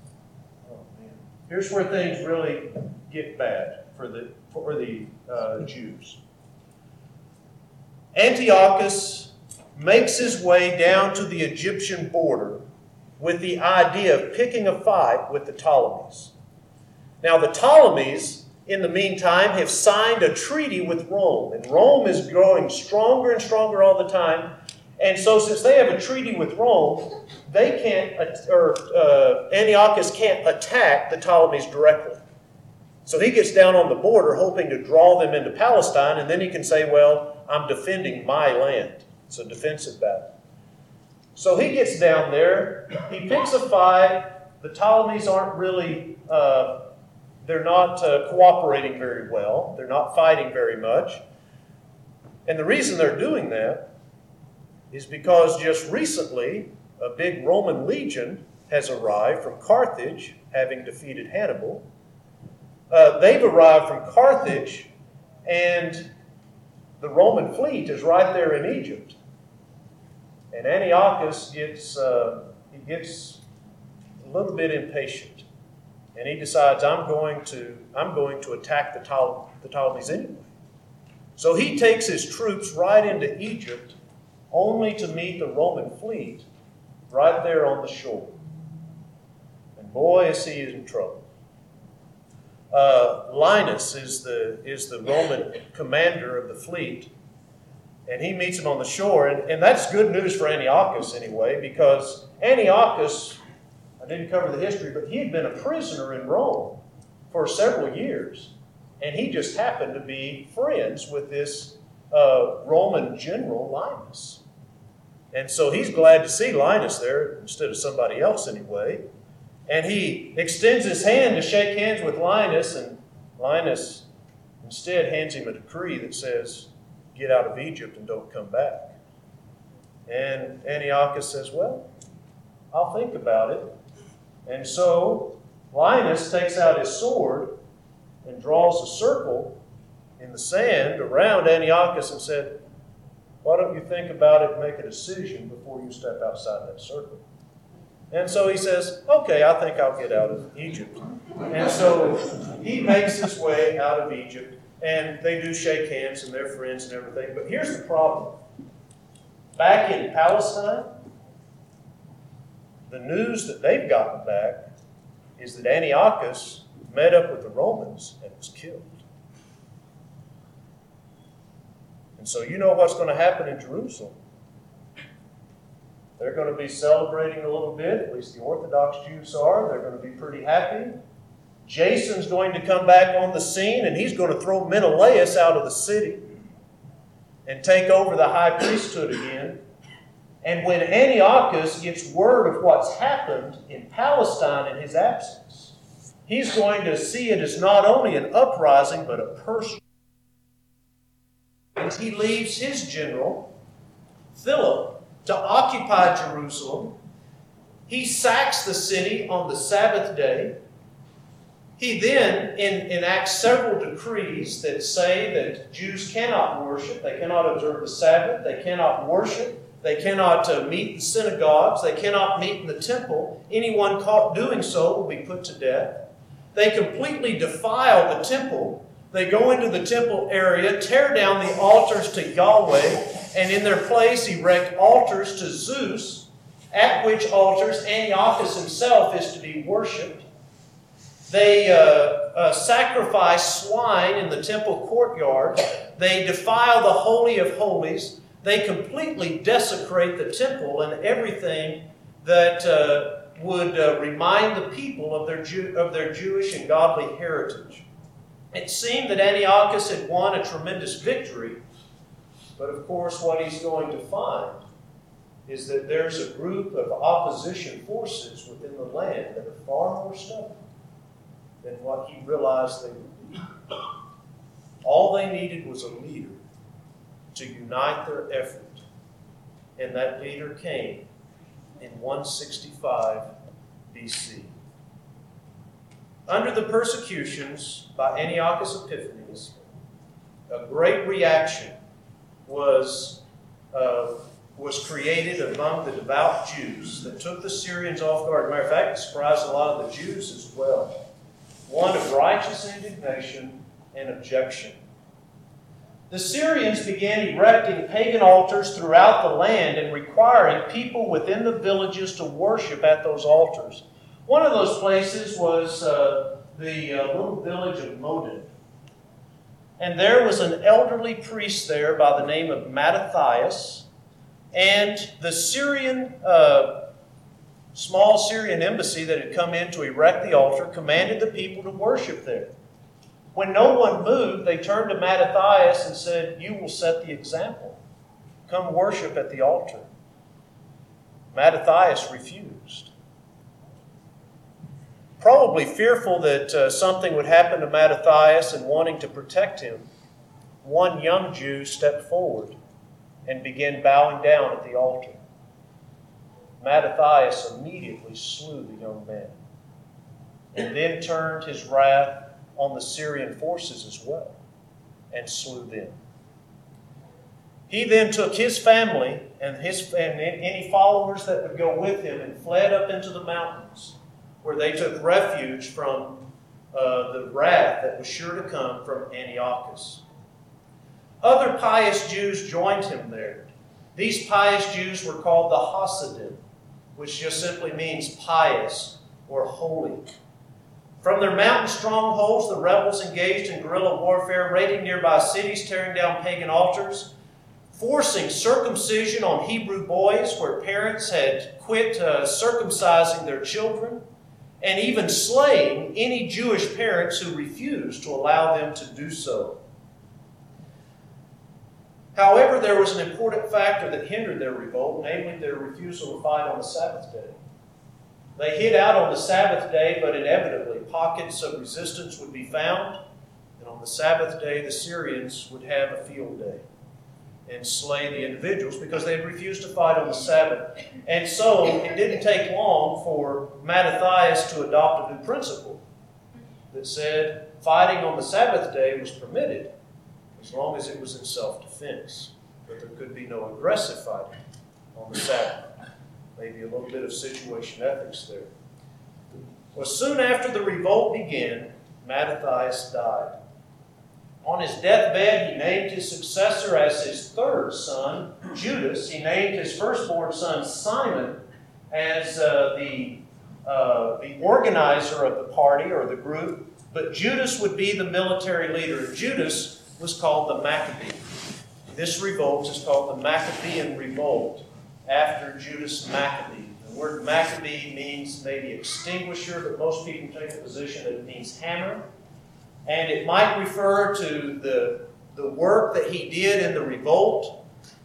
really get bad for the Jews. Antiochus makes his way down to the Egyptian border with the idea of picking a fight with the Ptolemies. Now, the Ptolemies, in the meantime, have signed a treaty with Rome, and Rome is growing stronger and stronger all the time. And so, since they have a treaty with Rome, Antiochus can't attack the Ptolemies directly. So he gets down on the border, hoping to draw them into Palestine, and then he can say, well, I'm defending my land. It's a defensive battle. So he gets down there, he picks a fight. The Ptolemies aren't really, they're not cooperating very well. They're not fighting very much. And the reason they're doing that is because just recently, a big Roman legion has arrived from Carthage, having defeated Hannibal. They've arrived from Carthage, and the Roman fleet is right there in Egypt. And Antiochus gets a little bit impatient, and he decides, I'm going to attack the Ptolemies anyway. So he takes his troops right into Egypt, only to meet the Roman fleet right there on the shore. And boy, is he in trouble. Linus is the Roman commander of the fleet, and he meets him on the shore, and that's good news for Antiochus anyway, because Antiochus, I didn't cover the history, but he had been a prisoner in Rome for several years, and he just happened to be friends with this Roman general Linus. And so he's glad to see Linus there instead of somebody else anyway. And he extends his hand to shake hands with Linus, and Linus instead hands him a decree that says, get out of Egypt and don't come back. And Antiochus says, well, I'll think about it. And so Linus takes out his sword and draws a circle in the sand around Antiochus and said, why don't you think about it and make a decision before you step outside that circle? And so he says, okay, I think I'll get out of Egypt. And so he makes his way out of Egypt, and they do shake hands, and they're friends and everything. But here's the problem. Back in Palestine, the news that they've gotten back is that Antiochus met up with the Romans and was killed. And so you know what's going to happen in Jerusalem. They're going to be celebrating a little bit, at least the Orthodox Jews are. They're going to be pretty happy. Jason's going to come back on the scene, and he's going to throw Menelaus out of the city and take over the high priesthood again. And when Antiochus gets word of what's happened in Palestine in his absence, he's going to see it as not only an uprising, but a personal. And he leaves his general, Philip, to occupy Jerusalem. He sacks the city on the Sabbath day. He then enacts several decrees that say that Jews cannot worship, they cannot observe the Sabbath, they cannot worship, they cannot meet in synagogues, they cannot meet in the temple. Anyone caught doing so will be put to death. They completely defile the temple. They go into the temple area, tear down the altars to Yahweh, and in their place erect altars to Zeus, at which altars Antiochus himself is to be worshipped. They sacrifice swine in the temple courtyard. They defile the Holy of Holies. They completely desecrate the temple and everything that would remind the people of their Jewish and godly heritage. It seemed that Antiochus had won a tremendous victory, but of course what he's going to find is that there's a group of opposition forces within the land that are far more stubborn than what he realized they would be. All they needed was a leader to unite their effort. And that leader came in 165 BC. Under the persecutions by Antiochus Epiphanes, a great reaction was created among the devout Jews that took the Syrians off guard. Matter of fact, it surprised a lot of the Jews as well. One of righteous indignation and objection. The Syrians began erecting pagan altars throughout the land and requiring people within the villages to worship at those altars. One of those places was the little village of Modin. And there was an elderly priest there by the name of Mattathias. And the small Syrian embassy that had come in to erect the altar commanded the people to worship there. When no one moved, they turned to Mattathias and said, "You will set the example. Come worship at the altar." Mattathias refused. Probably fearful that something would happen to Mattathias and wanting to protect him, one young Jew stepped forward and began bowing down at the altar. Mattathias immediately slew the young man and then turned his wrath on the Syrian forces as well and slew them. He then took his family and any followers that would go with him and fled up into the mountains, where they took refuge from the wrath that was sure to come from Antiochus. Other pious Jews joined him there. These pious Jews were called the Hasidim, which just simply means pious or holy. From their mountain strongholds, the rebels engaged in guerrilla warfare, raiding nearby cities, tearing down pagan altars, forcing circumcision on Hebrew boys where parents had quit circumcising their children, and even slaying any Jewish parents who refused to allow them to do so. However, there was an important factor that hindered their revolt, namely their refusal to fight on the Sabbath day. They hid out on the Sabbath day, but inevitably pockets of resistance would be found, and on the Sabbath day the Syrians would have a field day and slay the individuals because they had refused to fight on the Sabbath. And so it didn't take long for Mattathias to adopt a new principle that said fighting on the Sabbath day was permitted as long as it was in self-defense, but there could be no aggressive fighting on the Sabbath. Maybe a little bit of situation ethics there. Well, soon after the revolt began, Mattathias died. On his deathbed, he named his successor as his third son, Judas. He named his firstborn son, Simon, as the organizer of the party or the group. But Judas would be the military leader. Judas was called the Maccabee. This revolt is called the Maccabean Revolt, after Judas Maccabee. The word Maccabee means maybe extinguisher, but most people take the position that it means hammer. And it might refer to the work that he did in the revolt,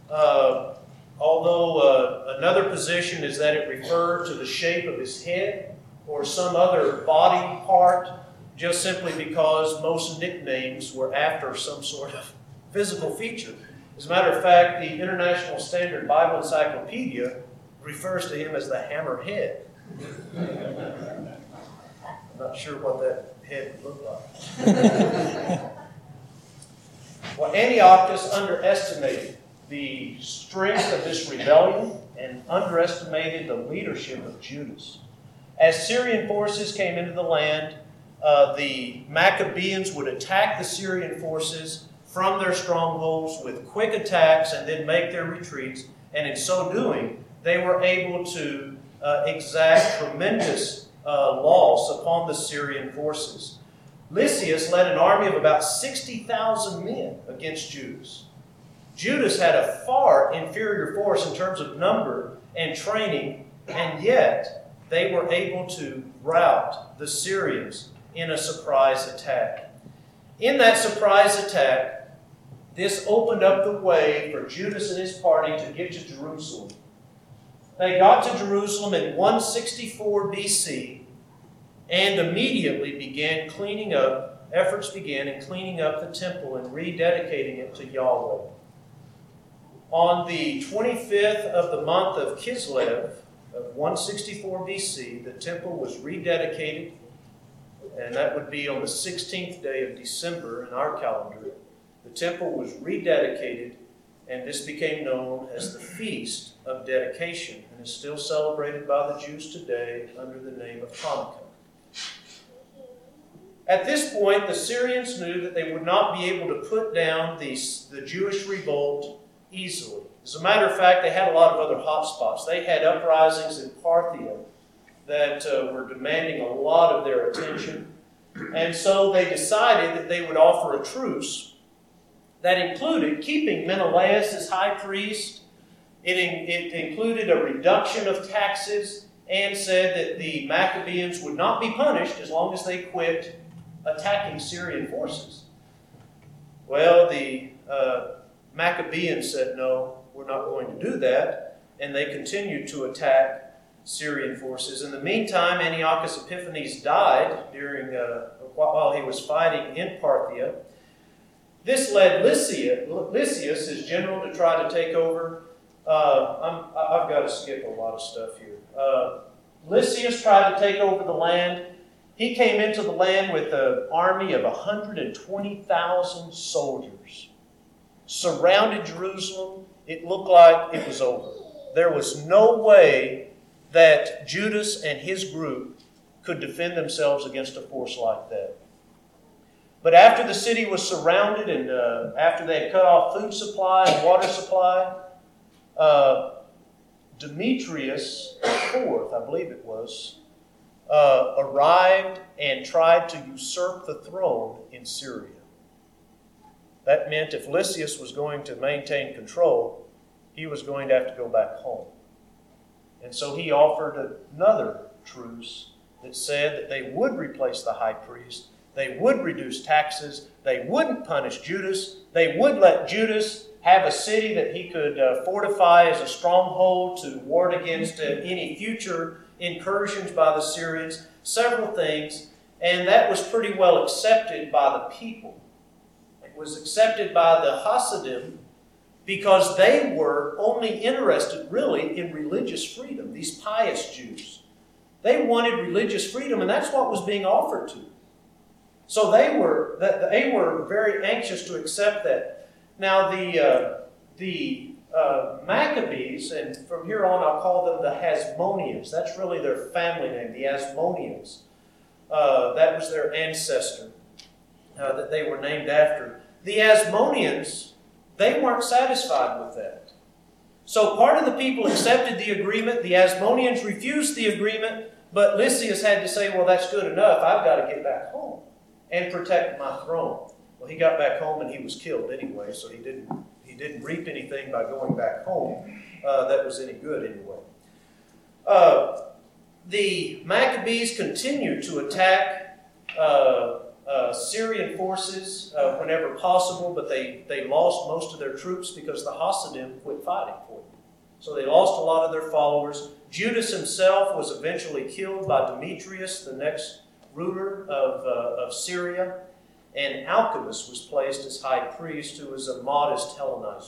although another position is that it referred to the shape of his head or some other body part, just simply because most nicknames were after some sort of physical feature. As a matter of fact, the International Standard Bible Encyclopedia refers to him as the hammerhead. I'm not sure what that head would look like. Well, Antiochus underestimated the strength of this rebellion and underestimated the leadership of Judas. As Syrian forces came into the land, the Maccabeans would attack the Syrian forces from their strongholds with quick attacks and then make their retreats. And in so doing, they were able to exact tremendous loss upon the Syrian forces. Lysias led an army of about 60,000 men against Judas. Judas had a far inferior force in terms of number and training, and yet they were able to rout the Syrians in a surprise attack. In that surprise attack, this opened up the way for Judas and his party to get to Jerusalem. They got to Jerusalem in 164 BC and immediately began cleaning up, efforts began in cleaning up the temple and rededicating it to Yahweh. On the 25th of the month of Kislev of 164 BC, the temple was rededicated, and that would be on the 16th day of December in our calendar. The temple was rededicated, and this became known as the Feast of Dedication, and is still celebrated by the Jews today under the name of Hanukkah. At this point, the Syrians knew that they would not be able to put down the Jewish revolt easily. As a matter of fact, they had a lot of other hot spots. They had uprisings in Parthia that were demanding a lot of their attention. And so they decided that they would offer a truce that included keeping Menelaus as high priest. It included a reduction of taxes and said that the Maccabees would not be punished as long as they quit attacking Syrian forces. Well, the Maccabees said, no, we're not going to do that, and they continued to attack Syrian forces. In the meantime, Antiochus Epiphanes died while he was fighting in Parthia. This led Lysias, his general, to try to take over. I've got to skip a lot of stuff here. Lysias tried to take over the land. He came into the land with an army of 120,000 soldiers. Surrounded Jerusalem. It looked like it was over. There was no way that Judas and his group could defend themselves against a force like that. But after the city was surrounded and after they had cut off food supply and water supply, Demetrius IV, I believe it was, arrived and tried to usurp the throne in Syria. That meant if Lysias was going to maintain control, he was going to have to go back home. And so he offered another truce that said that they would replace the high priest, they would reduce taxes, they wouldn't punish Judas, they would let Judas have a city that he could fortify as a stronghold to ward against any future incursions by the Syrians, several things, and that was pretty well accepted by the people. It was accepted by the Hasidim because they were only interested really in religious freedom, these pious Jews. They wanted religious freedom, and that's what was being offered to them. So they were very anxious to accept that. Now the Maccabees, and from here on I'll call them the Hasmoneans. That's really their family name, the Hasmoneans. That was their ancestor that they were named after. The Hasmoneans, they weren't satisfied with that. So part of the people accepted the agreement. The Hasmoneans refused the agreement, but Lysias had to say, well, that's good enough. I've got to get back home and protect my throne. Well, he got back home and he was killed anyway, so he didn't reap anything by going back home that was any good anyway. The Maccabees continued to attack Syrian forces whenever possible, but they lost most of their troops because the Hasidim quit fighting for them. So they lost a lot of their followers. Judas himself was eventually killed by Demetrius, the next ruler of Syria, and Alchemist was placed as high priest, who was a modest Hellenizer.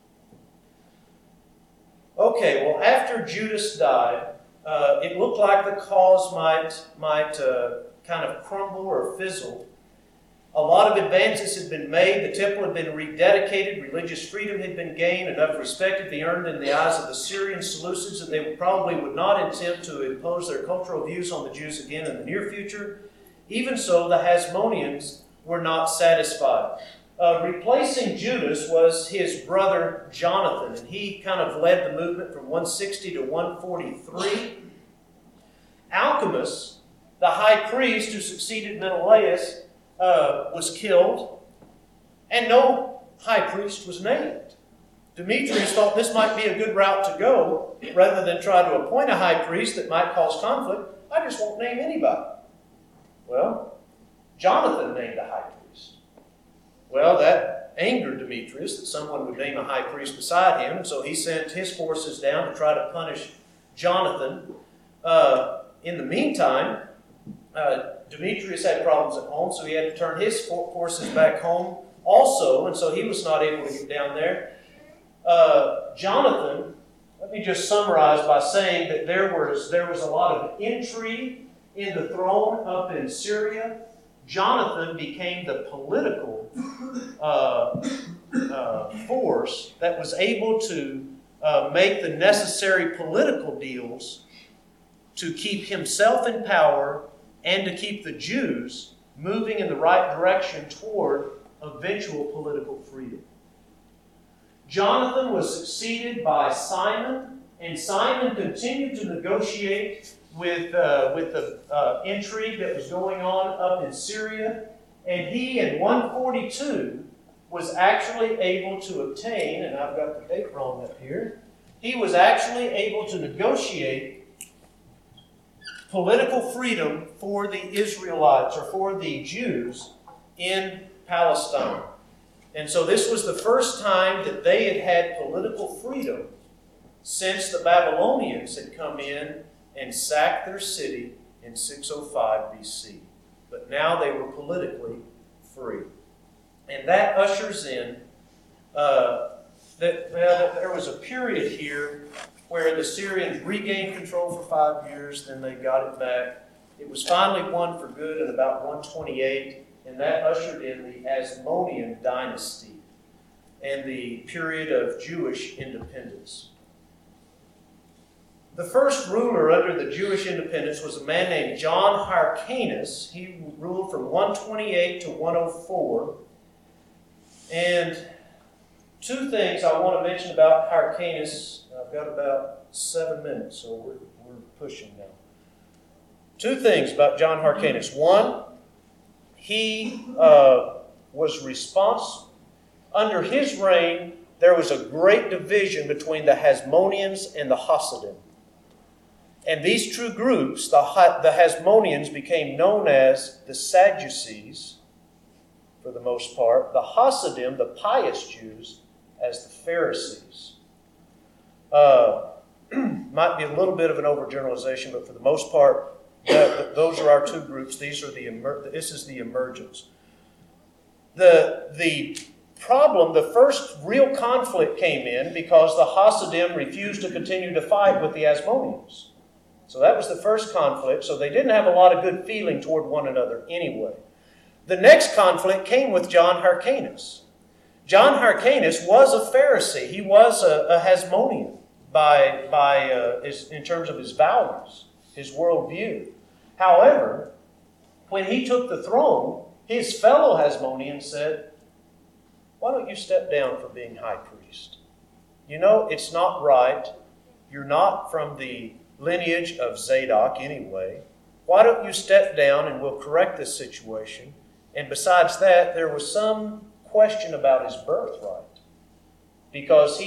Okay, well, after Judas died, it looked like the cause might kind of crumble or fizzle. A lot of advances had been made. The temple had been rededicated. Religious freedom had been gained. Enough respect had been earned in the eyes of the Syrian Seleucids that they probably would not attempt to impose their cultural views on the Jews again in the near future. Even so, the Hasmoneans were not satisfied. Replacing Judas was his brother Jonathan, and he kind of led the movement from 160 to 143. Alchemist, the high priest who succeeded Menelaus, was killed, and no high priest was named. Demetrius thought this might be a good route to go. Rather than try to appoint a high priest that might cause conflict, I just won't name anybody. Well, Jonathan named a high priest. Well, that angered Demetrius that someone would name a high priest beside him, and so he sent his forces down to try to punish Jonathan. In the meantime, Demetrius had problems at home, so he had to turn his forces back home also, and so he was not able to get down there. Jonathan, let me just summarize by saying that there was a lot of intrigue in the throne up in Syria. Jonathan became the political force that was able to make the necessary political deals to keep himself in power and to keep the Jews moving in the right direction toward eventual political freedom. Jonathan was succeeded by Simon, and Simon continued to negotiate with the intrigue that was going on up in Syria, and he in 142 was actually able to obtain, and I've got the date wrong up here, he was actually able to negotiate political freedom for the Israelites, or for the Jews in Palestine. And so this was the first time that they had had political freedom since the Babylonians had come in and sacked their city in 605 BC. But now they were politically free. And that ushers in that there was a period here where the Syrians regained control for 5 years, then they got it back. It was finally won for good in about 128, and that ushered in the Hasmonean dynasty and the period of Jewish independence. The first ruler under the Jewish independence was a man named John Hyrcanus. He ruled from 128 to 104. And two things I want to mention about Hyrcanus. I've got about 7 minutes, so we're pushing now. Two things about John Hyrcanus. One, he was responsible. Under his reign, there was a great division between the Hasmoneans and the Hasidim. And these two groups, the Hasmoneans, became known as the Sadducees, for the most part. The Hasidim, the pious Jews, as the Pharisees. Might be a little bit of an overgeneralization, but for the most part, those are our two groups. This is the emergence. The problem, the first real conflict came in because the Hasidim refused to continue to fight with the Hasmoneans. So that was the first conflict. So they didn't have a lot of good feeling toward one another anyway. The next conflict came with John Hyrcanus. John Hyrcanus was a Pharisee. He was a Hasmonean in terms of his values, his worldview. However, when he took the throne, his fellow Hasmoneans said, "Why don't you step down from being high priest? You know, it's not right. You're not from the lineage of Zadok anyway. Why don't you step down and we'll correct this situation?" And besides that, there was some question about his birthright, because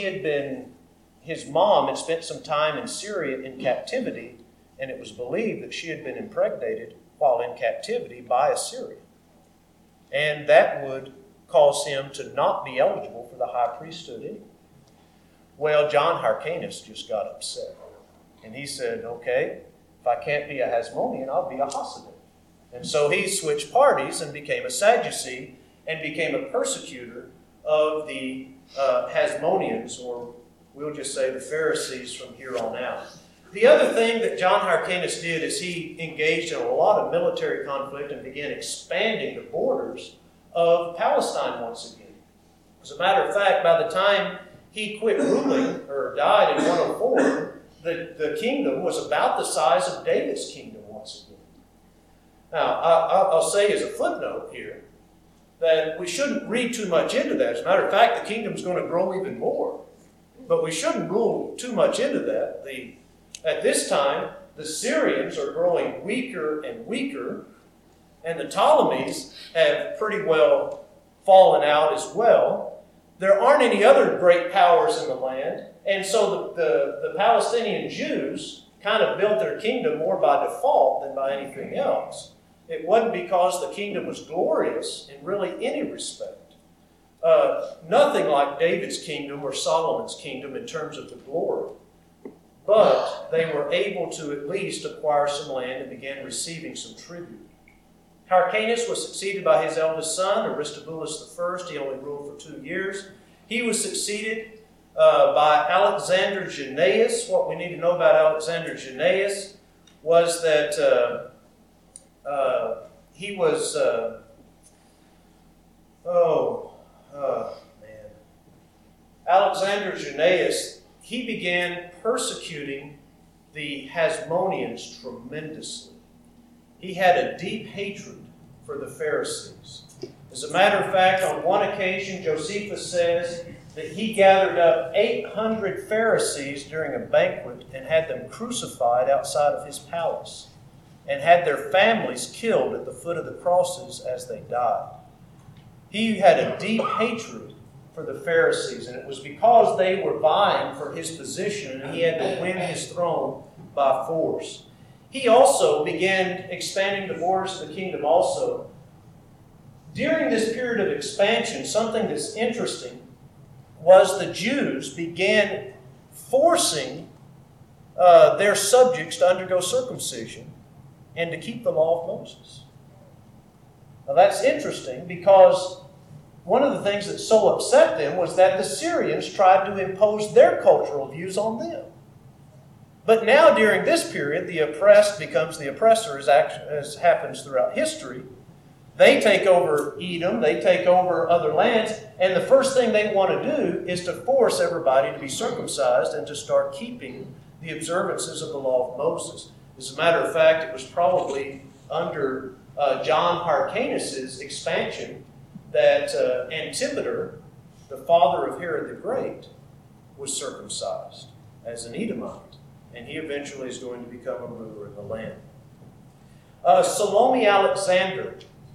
his mom had spent some time in Syria in captivity, and it was believed that she had been impregnated while in captivity by Assyria. And that would cause him to not be eligible for the high priesthood anymore. Well, John Hyrcanus just got upset. And he said, okay, if I can't be a Hasmonean, I'll be a Hasidim. And so he switched parties and became a Sadducee and became a persecutor of the Hasmoneans, or we'll just say the Pharisees from here on out. The other thing that John Hyrcanus did is he engaged in a lot of military conflict and began expanding the borders of Palestine once again. As a matter of fact, by the time he quit ruling, or died in 104, the kingdom was about the size of David's kingdom once again. Now, I'll say as a footnote here that we shouldn't read too much into that. As a matter of fact, the kingdom's going to grow even more. But we shouldn't rule too much into that. At this time, the Syrians are growing weaker and weaker, and the Ptolemies have pretty well fallen out as well. There aren't any other great powers in the land, and so the Palestinian Jews kind of built their kingdom more by default than by anything else. It wasn't because the kingdom was glorious in really any respect. Nothing like David's kingdom or Solomon's kingdom in terms of the glory. but they were able to at least acquire some land and began receiving some tribute. Hyrcanus was succeeded by his eldest son, Aristobulus I. He only ruled for 2 years. He was succeeded by Alexander Jannaeus. What we need to know about Alexander Jannaeus was that he was... Alexander Jannaeus, he began persecuting the Hasmoneans tremendously. He had a deep hatred for the Pharisees. As a matter of fact, on one occasion, Josephus says that he gathered up 800 Pharisees during a banquet and had them crucified outside of his palace and had their families killed at the foot of the crosses as they died. He had a deep hatred for the Pharisees, and it was because they were vying for his position and he had to win his throne by force. He also began expanding the borders of the kingdom also. During this period of expansion, something that's interesting was the Jews began forcing their subjects to undergo circumcision and to keep the law of Moses. Now that's interesting because one of the things that so upset them was that the Syrians tried to impose their cultural views on them. But now during this period, the oppressed becomes the oppressor, as happens throughout history. They take over Edom, they take over other lands, and the first thing they want to do is to force everybody to be circumcised and to start keeping the observances of the law of Moses. As a matter of fact, it was probably under John Hyrcanus' expansion that Antipater, the father of Herod the Great, was circumcised as an Edomite. And he eventually is going to become a ruler of the land. Alexandra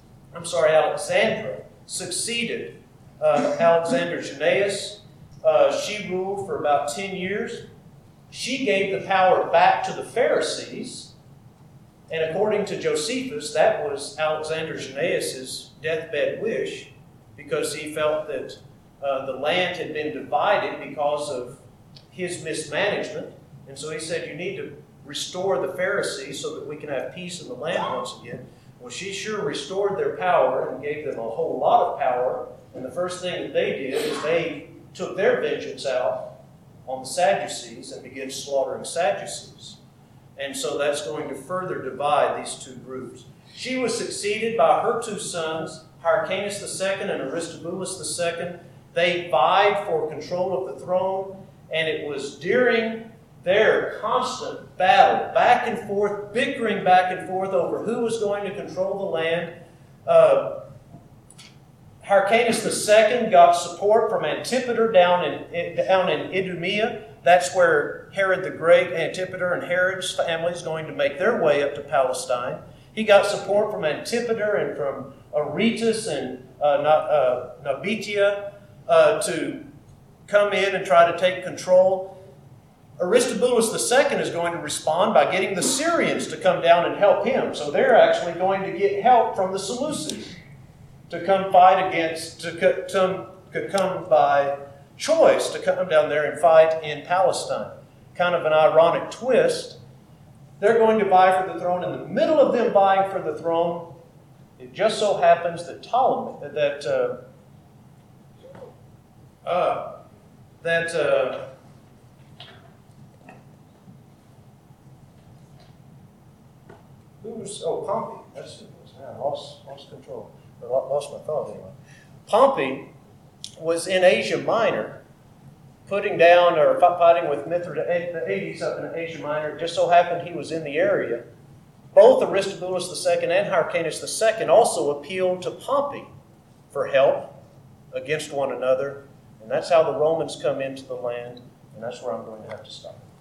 succeeded Alexander Jannaeus. She ruled for about 10 years. She gave the power back to the Pharisees. And according to Josephus, that was Alexander Jannaeus' deathbed wish, because he felt that the land had been divided because of his mismanagement. And so he said, you need to restore the Pharisees so that we can have peace in the land once again. Well, she sure restored their power and gave them a whole lot of power. And the first thing that they did is they took their vengeance out on the Sadducees and began slaughtering Sadducees. And so that's going to further divide these two groups. She was succeeded by her two sons, Hyrcanus II and Aristobulus II. They vied for control of the throne, and it was during their constant battle, back and forth, bickering back and forth over who was going to control the land. Hyrcanus II got support from Antipater down in Idumea. That's where Herod the Great, Antipater, and Herod's family is going to make their way up to Palestine. He got support from Antipater and from Aretas and Nabatea to come in and try to take control. Aristobulus II is going to respond by getting the Syrians to come down and help him. So they're actually going to get help from the Seleucids to come fight against, to come by choice to come down there and fight in Palestine. Kind of an ironic twist. They're going to vie for the throne. In the middle of them vying for the throne, it just so happens that Pompey. That's it. I lost control. I lost my thought anyway. Pompey was in Asia Minor, putting down or fighting with Mithridates up in Asia Minor. It just so happened he was in the area. Both Aristobulus II and Hyrcanus II also appealed to Pompey for help against one another. And that's how the Romans come into the land. And that's where I'm going to have to stop.